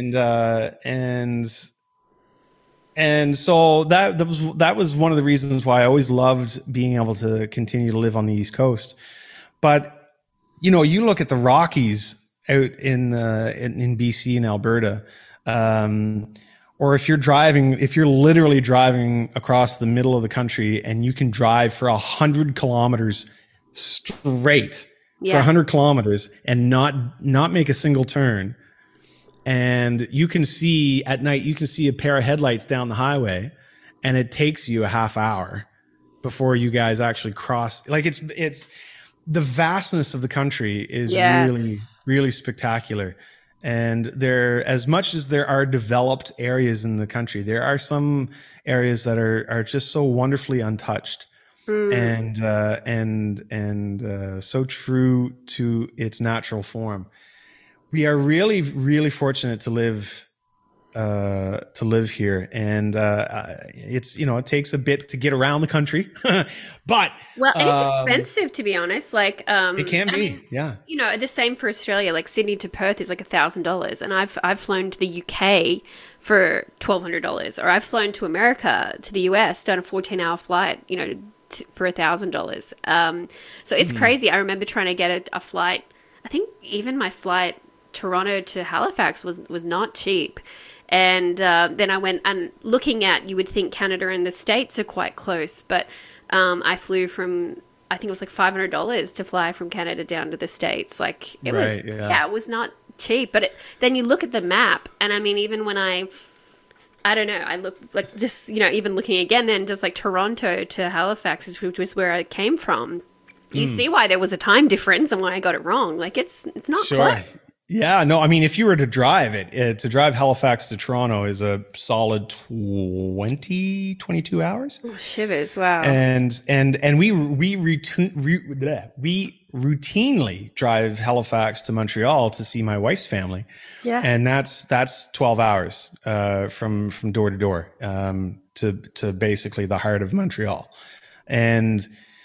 and so that was one of the reasons why I always loved being able to continue to live on the East Coast. But you look at the Rockies out in BC and Alberta, or if you're literally driving across the middle of the country, and you can drive for 100 kilometers straight for 100 kilometers and not make a single turn. And you can see at night, a pair of headlights down the highway, and it takes you a half hour before you guys actually cross. Like it's the vastness of the country is really, really spectacular. And as much as there are developed areas in the country, there are some areas that are just so wonderfully untouched and so true to its natural form. We are really, really fortunate to live here, and it takes a bit to get around the country, but and it's expensive, to be honest. Like it can be, yeah. The same for Australia. Like Sydney to Perth is like $1,000, and I've flown to the UK for $1,200, or I've flown to America, to the US, done a 14-hour flight, for $1,000. So it's crazy. I remember trying to get a flight. I think even my flight Toronto to Halifax was not cheap. And then I went, and looking at, you would think Canada and the States are quite close, but I flew from, I think it was like $500 to fly from Canada down to the States. Like it was not cheap. But then you look at the map, and I mean, even when I don't know, I look like just, even looking again, then just like Toronto to Halifax, which was where I came from. You see why there was a time difference and why I got it wrong. Like it's not close. Yeah, no, I mean, if you were to drive to drive Halifax to Toronto is a solid 22 hours. Oh, shivers, wow. And we routinely drive Halifax to Montreal to see my wife's family. Yeah. And that's 12 hours from door to door to basically the heart of Montreal. And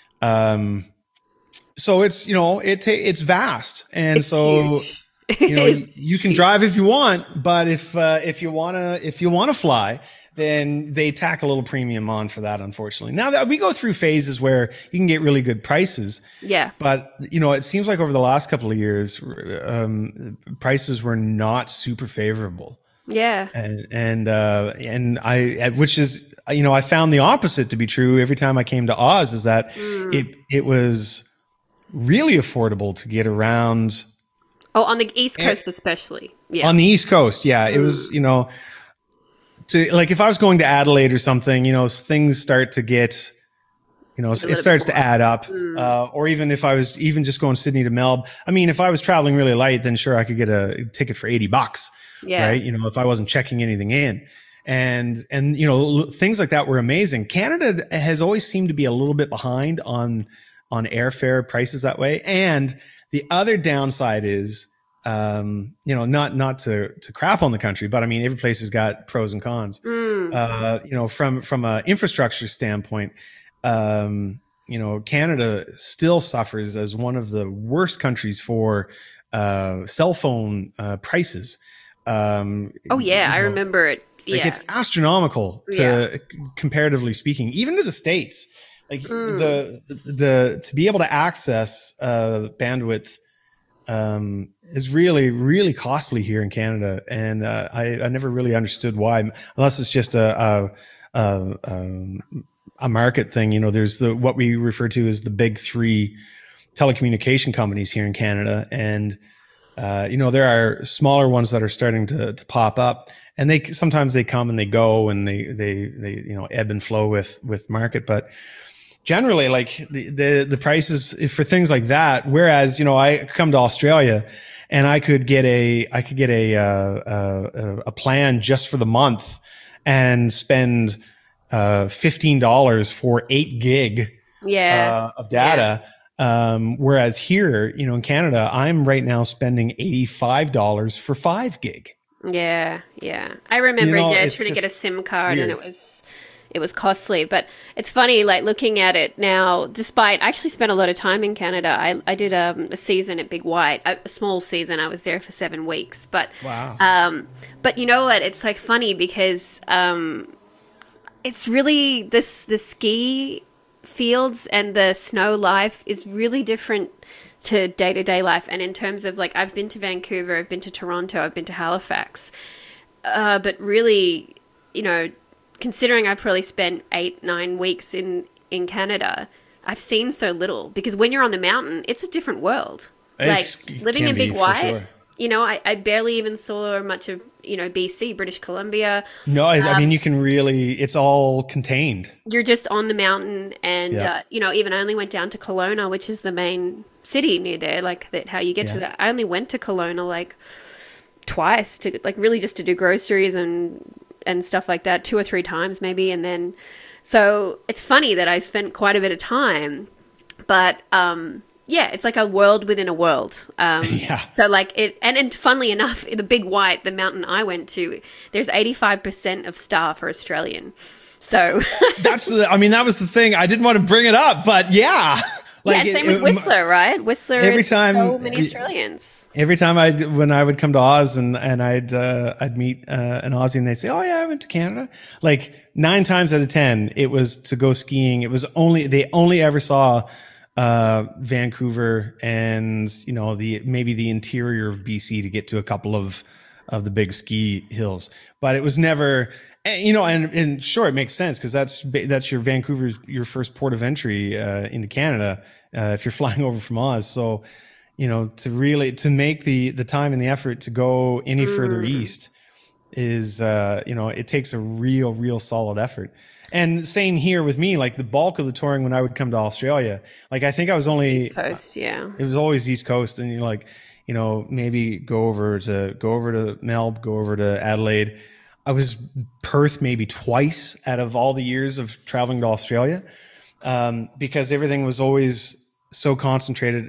so it's it's vast, and it's so huge. You can drive if you want, but if you wanna fly, then they tack a little premium on for that, unfortunately. Now that we go through phases where you can get really good prices. Yeah. But it seems like over the last couple of years, prices were not super favorable. Yeah. And which is I found the opposite to be true every time I came to Oz, is that it was really affordable to get around. Oh, on the East Coast especially. Yeah. On the East Coast, yeah. It was, to like if I was going to Adelaide or something, things start to get, it starts to add up. Or even if I was even just going Sydney to Melbourne, I mean, if I was traveling really light, then sure, I could get a ticket for $80, right? If I wasn't checking anything in. And things like that were amazing. Canada has always seemed to be a little bit behind on airfare prices that way. And the other downside is, not to crap on the country, but I mean, every place has got pros and cons. From a infrastructure standpoint, Canada still suffers as one of the worst countries for cell phone prices. I remember it. Like it's astronomical comparatively speaking, even to the States. Like the to be able to access bandwidth is really, really costly here in Canada, and I never really understood why, unless it's just a market thing. There's what we refer to as the big three telecommunication companies here in Canada, and there are smaller ones that are starting to pop up, and they sometimes come and they go, and they ebb and flow with market, but generally, like the prices for things like that. Whereas, I come to Australia and I could get a plan just for the month and spend $15 for 8 gig of data. Whereas here, in Canada, I'm right now spending $85 for 5 gig. Yeah. I remember trying to get a SIM card, and it was costly. But it's funny, like looking at it now, despite I actually spent a lot of time in Canada. I did a season at Big White, a small season. I was there for 7 weeks. But wow. But you know what? It's like funny because it's really the ski fields and the snow life is really different to day-to-day life. And in terms of like, I've been to Vancouver, I've been to Toronto, I've been to Halifax, but really, considering I've probably spent 8-9 weeks in Canada, I've seen so little, because when you're on the mountain, it's a different world. Like living in Big White, sure. I barely even saw much of, BC, British Columbia. No, I mean, you can really, it's all contained. You're just on the mountain, and, even I only went down to Kelowna, which is the main city near there, like that, how you get to that. I only went to Kelowna like twice to like really just to do groceries and stuff like that, 2 or 3 times maybe. And then, so it's funny that I spent quite a bit of time, but, it's like a world within a world. So like and funnily enough, the Big White, the mountain I went to, there's 85% of staff are Australian. So that was the thing. I didn't want to bring it up, but yeah. Same with Whistler, right? Whistler, every time, so many Australians. Every time when I would come to Oz and I'd meet an Aussie, and they'd say, "Oh yeah, I went to Canada." Like 9 times out of 10, it was to go skiing. It was they only ever saw Vancouver and maybe the interior of BC to get to a couple of the big ski hills, but it was never. And sure, it makes sense, because that's your Vancouver's your first port of entry into Canada if you're flying over from Oz. So, to make the time and the effort to go any further east is it takes a real solid effort. And same here with me, like the bulk of the touring when I would come to Australia, like I think I was only East Coast, it was always East Coast, and maybe go over to Melbourne, go over to Adelaide. I was Perth maybe twice out of all the years of traveling to Australia, because everything was always so concentrated.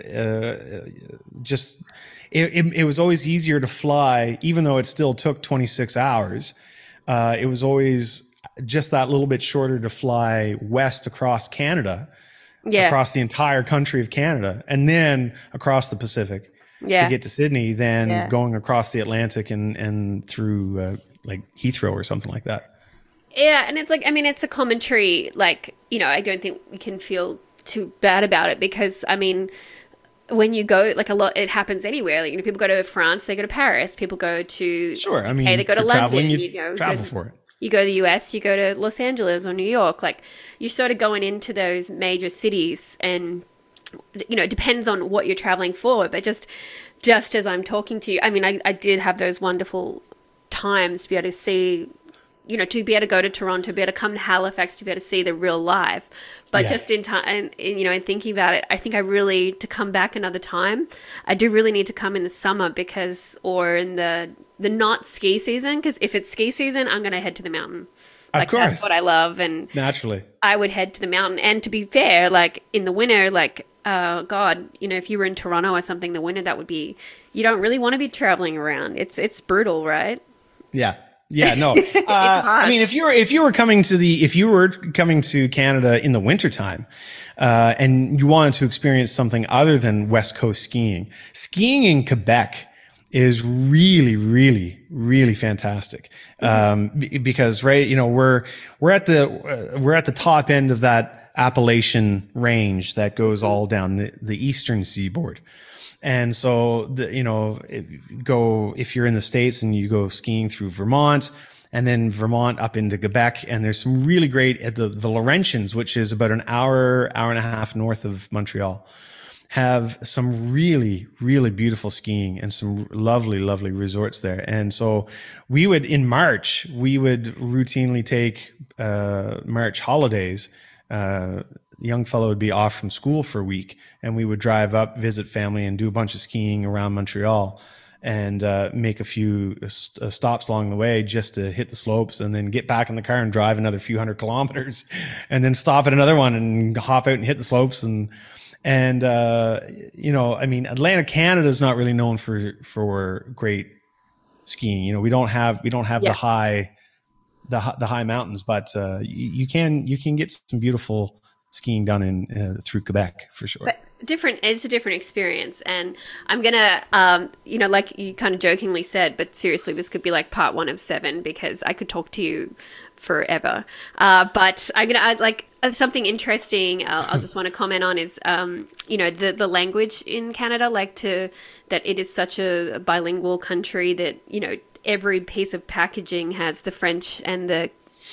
It was always easier to fly, even though it still took 26 hours. It was always just that little bit shorter to fly west across Canada, across the entire country of Canada, and then across the Pacific to get to Sydney, than going across the Atlantic and through like Heathrow or something like that. Yeah, and it's like, I mean, it's a commentary, like, I don't think we can feel too bad about it, because, I mean, when you go, like, a lot, it happens anywhere. Like, people go to France, they go to Paris. People go to UK, they go to London. You travel for it. You go to the US, you go to Los Angeles or New York, like you're sort of going into those major cities, and it depends on what you're traveling for, but just as I'm talking to you, I mean, I did have those wonderful times to be able to see, to be able to go to Toronto, to be able to come to Halifax, to be able to see the real life. But just in time, and in thinking about it, I think to come back another time, I do really need to come in the summer or in the not ski season, because if it's ski season, I'm going to head to the mountain. Of course. That's what I love. And naturally, I would head to the mountain. And to be fair, like in the winter, God, if you were in Toronto or something, the winter, you don't really want to be traveling around. It's brutal, right? Yeah. Yeah, no. I mean, if you were coming to Canada in the wintertime, and you wanted to experience something other than West Coast skiing in Quebec is really, really, really fantastic. Because we're at the top end of that Appalachian range that goes all down the eastern seaboard. And so if you're in the States and you go skiing through Vermont, and then Vermont up into Quebec, and there's some really great at the Laurentians, which is about an hour and a half north of Montreal, have some really, really beautiful skiing and some lovely, lovely resorts there. And so in March, we would routinely take March holidays. The young fellow would be off from school for a week, and we would drive up, visit family, and do a bunch of skiing around Montreal, and make a few stops along the way just to hit the slopes, and then get back in the car and drive another few hundred kilometers, and then stop at another one and hop out and hit the slopes. And I mean, Atlantic Canada is not really known for great skiing. We don't have the high mountains, but you can get some beautiful skiing done through Quebec for sure. But it's a different experience, and I'm gonna like you kind of jokingly said, but seriously, this could be like part 1 of 7, because I could talk to you forever. But I'm gonna add something interesting. I'll just want to comment on is the language in Canada, that it is such a bilingual country that every piece of packaging has the French and the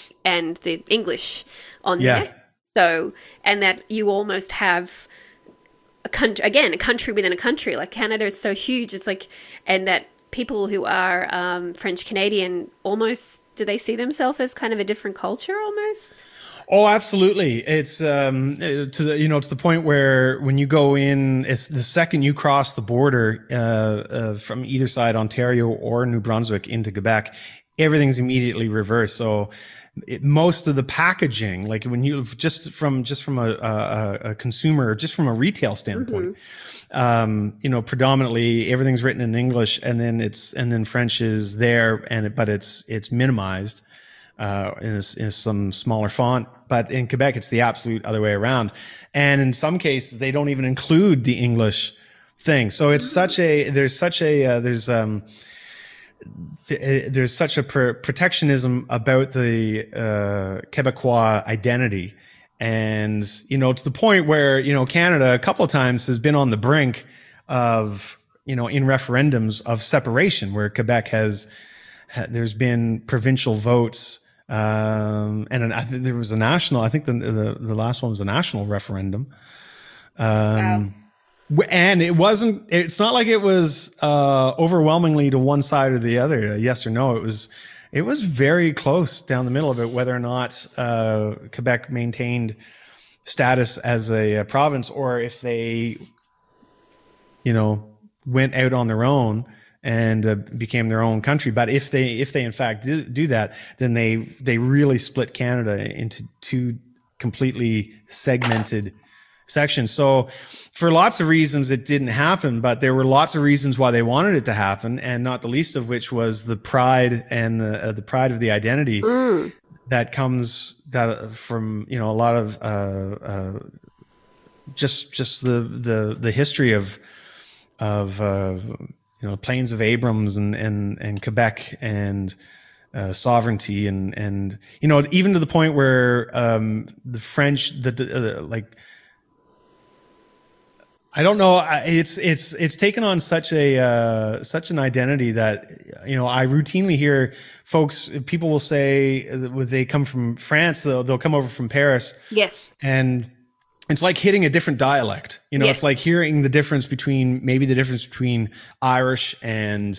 English on there. So, and that you almost have a country within a country. Like Canada is so huge. It's and that people who are French Canadian almost, do they see themselves as kind of a different culture almost? Oh, absolutely. It's to the point where when you go in, it's the second you cross the border from either side, Ontario or New Brunswick, into Quebec, everything's immediately reversed. So most of the packaging, like when you just from a consumer, just from a retail standpoint, predominantly everything's written in English, and then French is there, but it's minimized in some smaller font. But in Quebec, it's the absolute other way around, and in some cases they don't even include the English thing. So it's there's such a protectionism about the Quebecois identity, and to the point where Canada a couple of times has been on the brink of in referendums of separation, where Quebec there's been provincial votes, and I think there was a national. I think the last one was a national referendum. Wow. And it's not like it was overwhelmingly to one side or the other, yes or no. It was very close down the middle of it, whether or not Quebec maintained status as a province, or if they went out on their own and became their own country. But if they in fact do that, then they really split Canada into two completely segmented sections. So for lots of reasons it didn't happen, but there were lots of reasons why they wanted it to happen, and not the least of which was the pride and the pride of the identity that comes from a lot of just the history of Plains of Abrams and Quebec and sovereignty and even to the point where the French I don't know. It's taken on such such an identity that, you know, I routinely hear people will say when they come from France, they'll come over from Paris. Yes. And it's like hitting a different dialect. You know, Yes. it's like hearing the difference between Irish and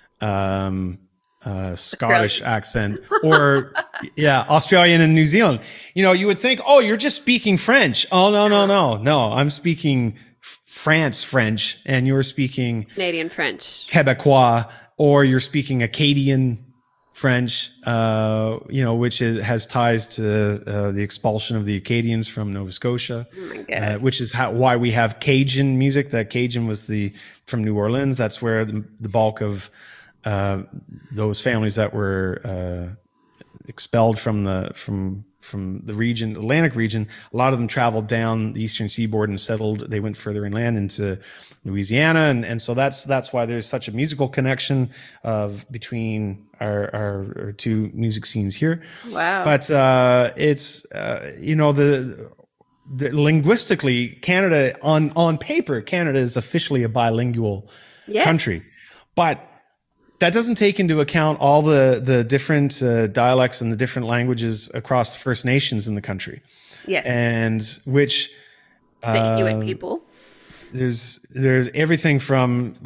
Scottish accent, or Australian and New Zealand. You know, you would think, oh, you're just speaking French. Oh, no. I'm speaking French, and you're speaking Canadian French. Quebecois, or you're speaking Acadian French, you know, which has ties to the expulsion of the Acadians from Nova Scotia, Oh my God. which is why we have Cajun music. That Cajun was from New Orleans. That's where the bulk of those families that were expelled from the region, Atlantic region, a lot of them traveled down the eastern seaboard and settled. They went further inland into Louisiana, and so that's why there's such a musical connection between our two music scenes here. Wow. But it's you know, the linguistically, Canada on paper, Canada is officially a bilingual Yes. country, but that doesn't take into account all the different dialects and the different languages across First Nations in the country. Yes. And which The Inuit people. there's everything from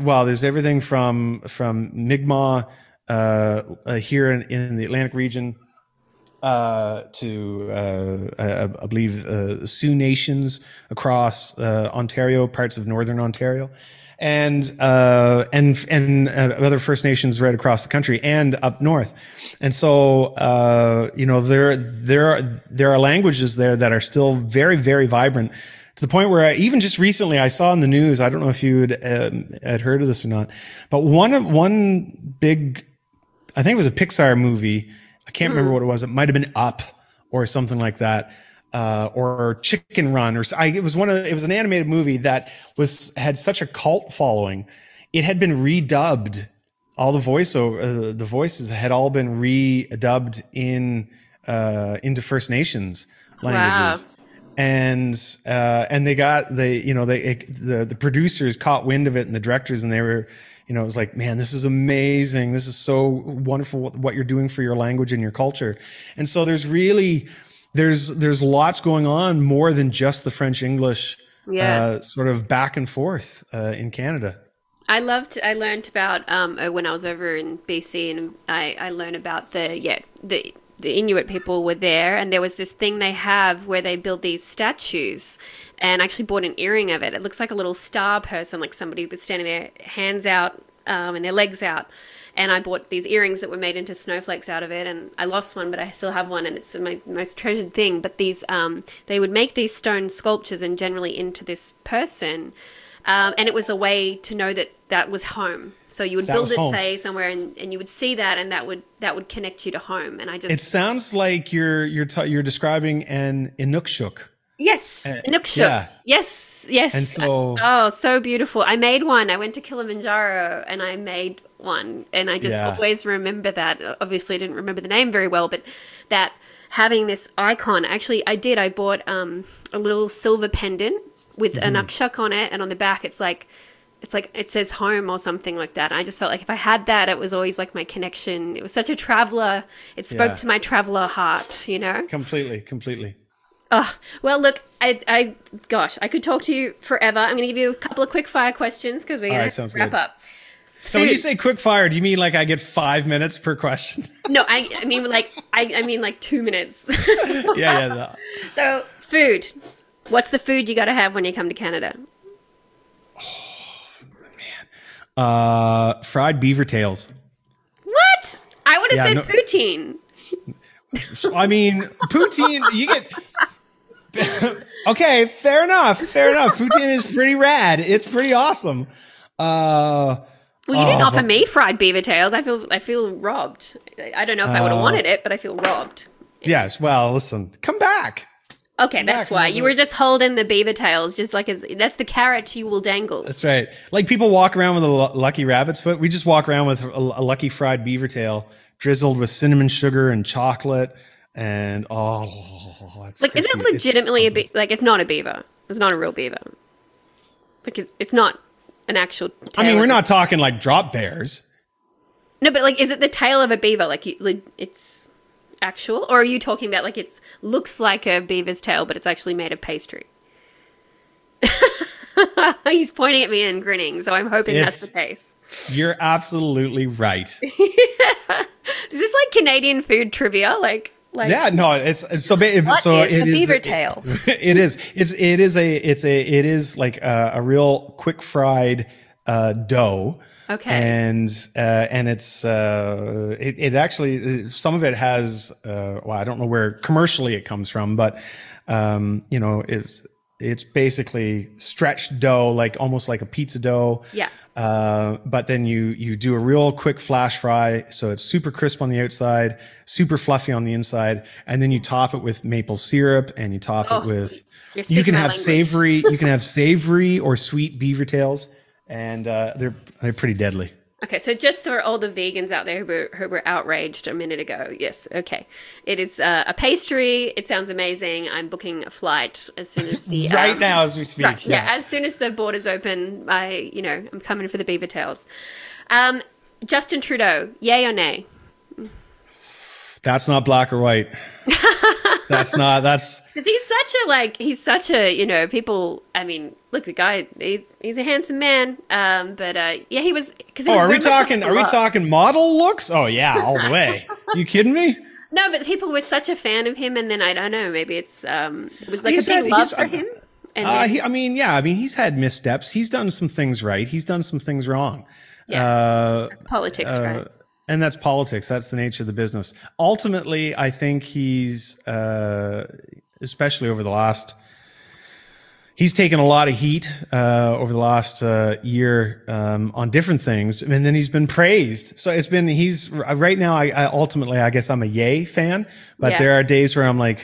Mi'kmaq here in the Atlantic region to I believe Sioux Nations across Ontario, parts of Northern Ontario, and other First Nations right across the country and up north. And so you know, there are languages there that are still very, very vibrant, to the point where even just recently I saw in the news, I don't know if you had heard of this or not, but one big, I think it was a Pixar movie, I can't remember what it was, it might have been Up or something like that, or Chicken Run, it was an animated movie that had such a cult following. It had been redubbed. All the voices had all been redubbed into First Nations languages. Wow. And the producers caught wind of it, and the directors, and they were, you know, it was like, man, this is amazing. This is so wonderful what you're doing for your language and your culture. And so there's lots going on more than just the French English sort of back and forth in Canada. I learned about when I was over in BC, and I learned about the Inuit people were there, and there was this thing they have where they build these statues, and I actually bought an earring of it. It looks like a little star person, like somebody was standing there, hands out and their legs out. And I bought these earrings that were made into snowflakes out of it, and I lost one, but I still have one, and it's my most treasured thing. But these, they would make these stone sculptures and generally into this person, and it was a way to know that was home. So you would build it, say, somewhere, and you would see that, and that would connect you to home. And it sounds like you're describing an Inukshuk. Yes, Inukshuk. Yeah. Yes. And so, so beautiful. I made one. I went to Kilimanjaro and I made one, and I just always remember that. Obviously, I didn't remember the name very well, but that having this icon. Actually, I bought a little silver pendant with an Inukshuk on it, and on the back it's like it says home or something like that. And I just felt like if I had that, it was always like my connection. It was such a traveler. It spoke to my traveler heart, you know? Completely. Oh, well, look, gosh, I could talk to you forever. I'm going to give you a couple of quick fire questions because we're going to wrap up. So when you say quick fire, do you mean like I get 5 minutes per question? No, I mean like 2 minutes. No. So food. What's the food you got to have when you come to Canada? Fried beaver tails. What? I would have said poutine. I mean, poutine, you get... Okay, fair enough. Poutine is pretty rad. It's pretty awesome. Well, you didn't offer me fried beaver tails. I feel robbed. I don't know if I would have wanted it, but I feel robbed. Yes, well, listen, come back. Okay, that's why. You were just holding the beaver tails, just like that's the carrot you will dangle. That's right. Like people walk around with a lucky rabbit's foot. We just walk around with a lucky fried beaver tail drizzled with cinnamon sugar and chocolate. And like, is it legitimately like it's not a beaver? It's not a real beaver. Like it's not an actual tail. I mean, we're not talking like drop bears. No, but like, is it the tail of a beaver? Like, it's actual? Or are you talking about like it looks like a beaver's tail, but it's actually made of pastry? He's pointing at me and grinning, so I'm hoping that's the case. You're absolutely right. Is this like Canadian food trivia? Like yeah, no, it's so it is a beaver is tail? It is like a real quick fried dough. Okay. And it's it actually, some of it has well, I don't know where commercially it comes from, but you know, it's basically stretched dough, like almost like a pizza dough. Yeah. But then you do a real quick flash fry, so it's super crisp on the outside, super fluffy on the inside, and then you top it with maple syrup, and you top it with. You can have savory or sweet beaver tails, and they're pretty deadly. Okay, so just for all the vegans out there who were outraged a minute ago, yes, okay. It is a pastry. It sounds amazing. I'm booking a flight as soon as the... right now as we speak. Right, yeah, as soon as the borders open, I'm coming for the beaver tails. Justin Trudeau, yay or nay? That's not black or white. That's... He's such a, people, I mean, look, the guy, he's a handsome man. He was, because are we talking model looks? Oh yeah, all the way. You kidding me? No, but people were such a fan of him, and then I don't know, maybe it was like a big love for him. He's had missteps. He's done some things right. He's done some things wrong. Yeah. Politics, right? And that's politics. That's the nature of the business. Ultimately, I think he's, especially over the last, he's taken a lot of heat over the last year on different things, and then he's been praised. So he's right now. I guess I'm a yay fan, but there are days where I'm like,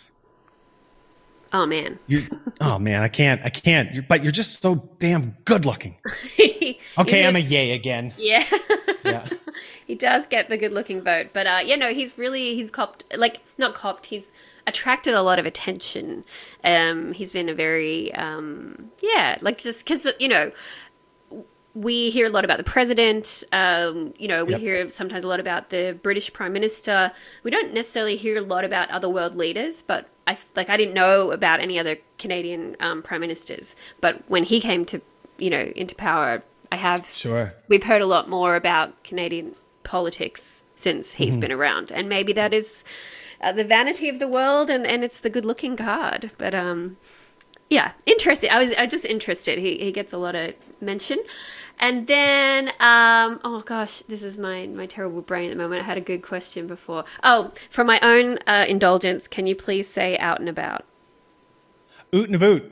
oh man, I can't. But you're just so damn good looking. Okay, I'm a yay again. Yeah. Yeah. He does get the good looking vote, but he's attracted a lot of attention. He's been a very just because we hear a lot about the president. We hear sometimes a lot about the British Prime Minister. We don't necessarily hear a lot about other world leaders, but I didn't know about any other Canadian prime ministers. But when he came to into power, I have. Sure. We've heard a lot more about Canadian politics since he's been around, and maybe that is the vanity of the world, and it's the good-looking card. But interesting. I was just interested. He gets a lot of mention, and then oh gosh, this is my terrible brain at the moment. I had a good question before. Oh, for my own indulgence, can you please say out and about? Oot and a boot.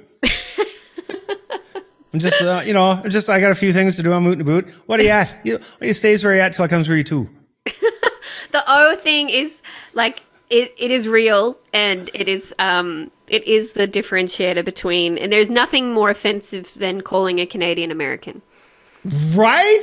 I'm just, I got a few things to do. I'm oot and a boot. What are you at? You stays where you at till I comes where you too. The O thing is like it is real, and it is the differentiator between, and there's nothing more offensive than calling a Canadian American. Right?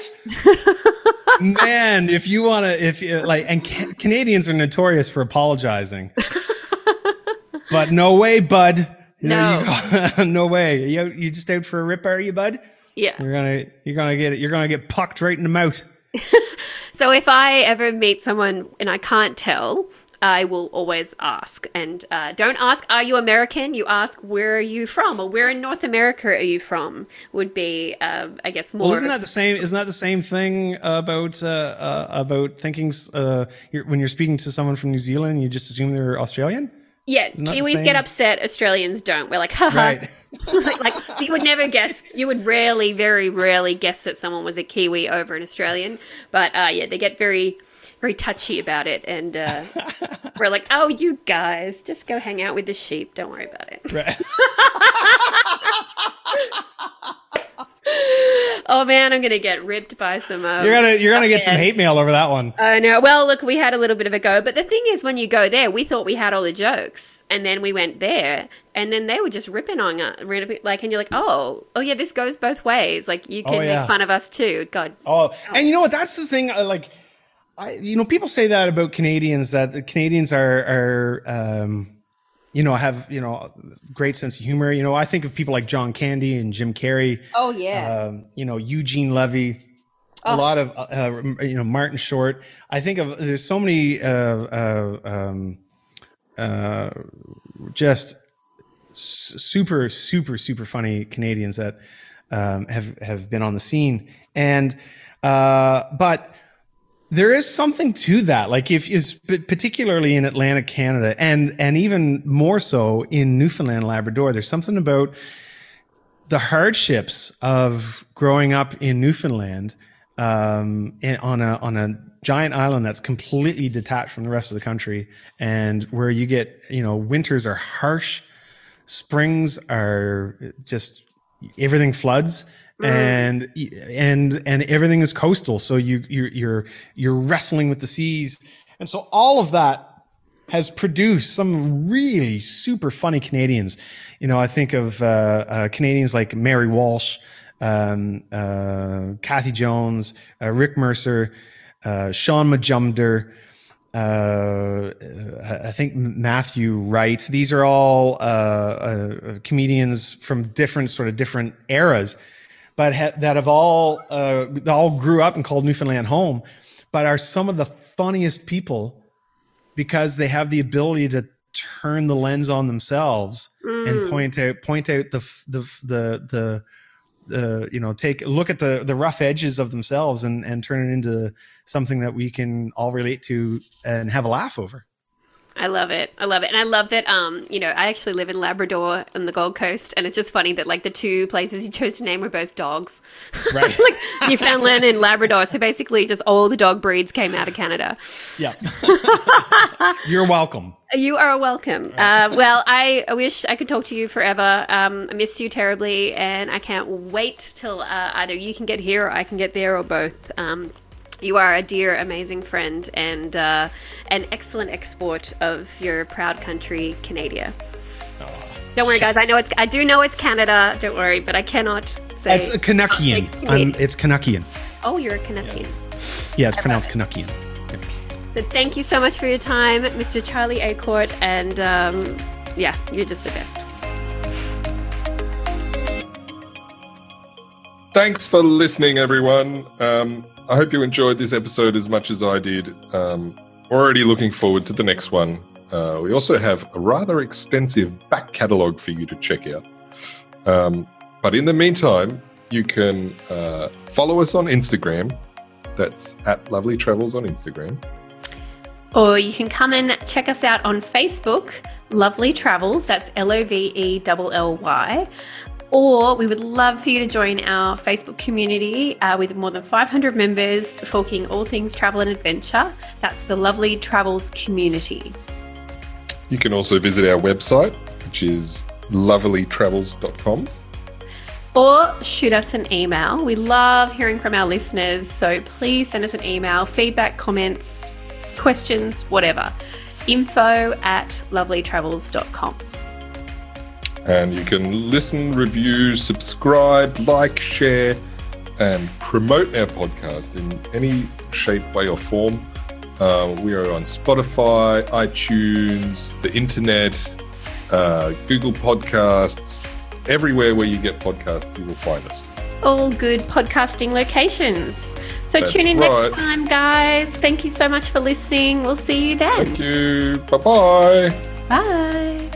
Man, Canadians are notorious for apologizing. But no way, bud. No. No way. You just out for a rip, are you, bud? Yeah. You're gonna get pucked right in the mouth. So if I ever meet someone and I can't tell, I will always ask. And don't ask, are you American? You ask, where are you from? Or where in North America are you from? Would be, I guess, more. Well, isn't that the same thing about thinking when you're speaking to someone from New Zealand, you just assume they're Australian? Yeah, Kiwis get upset, Australians don't. We're like, haha. Right. like you would never guess, you would very rarely guess that someone was a Kiwi over an Australian. But they get very, very touchy about it. And we're like, oh, you guys, just go hang out with the sheep. Don't worry about it. Right. Oh man, I'm gonna get ripped by some. You're gonna get some hate mail over that one. I know. Well, look, we had a little bit of a go, but the thing is, when you go there, we thought we had all the jokes, and then we went there, and then they were just ripping on us, and you're like, oh yeah, this goes both ways. Like you can make fun of us too. God. Oh, and you know what? That's the thing. People say that about Canadians, that the Canadians are have, great sense of humor. I think of people like John Candy and Jim Carrey. Oh yeah. Eugene Levy, a lot of, Martin Short. I think there's so many, just super, super, super funny Canadians that, have been on the scene. And, but there is something to that. Like particularly in Atlantic Canada and even more so in Newfoundland, Labrador, there's something about the hardships of growing up in Newfoundland, on a giant island that's completely detached from the rest of the country, and where you get, winters are harsh, springs are just, everything floods. And everything is coastal. So you're wrestling with the seas. And so all of that has produced some really super funny Canadians. I think of, Canadians like Mary Walsh, Kathy Jones, Rick Mercer, Sean Majumder, I think Matthew Wright. These are all, comedians from different eras, but that have all grew up and called Newfoundland home, but are some of the funniest people because they have the ability to turn the lens on themselves and point out take a look at the rough edges of themselves and turn it into something that we can all relate to and have a laugh over. I love it. And I love that, I actually live in Labrador on the Gold Coast, and it's just funny that, like, the two places you chose to name were both dogs. Right. Like Newfoundland and Labrador. So basically just all the dog breeds came out of Canada. Yeah. You're welcome. You are welcome. Well, I wish I could talk to you forever. I miss you terribly, and I can't wait till either you can get here or I can get there, or both. You are a dear, amazing friend and an excellent export of your proud country, Canada. Don't worry, guys. I do know it's Canada. Don't worry, but I cannot say. It's a Canuckian. It's Canuckian. Oh, you're a Canuckian. Yeah, it's pronounced Canuckian. Yeah. So thank you so much for your time, Mr. Charlie Acourt, and you're just the best. Thanks for listening, everyone. I hope you enjoyed this episode as much as I did. Already looking forward to the next one. We also have a rather extensive back catalogue for you to check out. But in the meantime, you can follow us on Instagram. That's at Lovely Travels on Instagram. Or you can come and check us out on Facebook, Lovely Travels. That's LOVELLY. Or we would love for you to join our Facebook community with more than 500 members talking all things travel and adventure. That's the Lovely Travels community. You can also visit our website, which is lovelytravels.com. Or shoot us an email. We love hearing from our listeners, so please send us an email, feedback, comments, questions, whatever. info@lovelytravels.com. And you can listen, review, subscribe, like, share, and promote our podcast in any shape, way, or form. We are on Spotify, iTunes, the internet, Google Podcasts. Everywhere where you get podcasts, you will find us. All good podcasting locations. So tune in next time, guys. Thank you so much for listening. We'll see you then. Thank you. Bye-bye. Bye.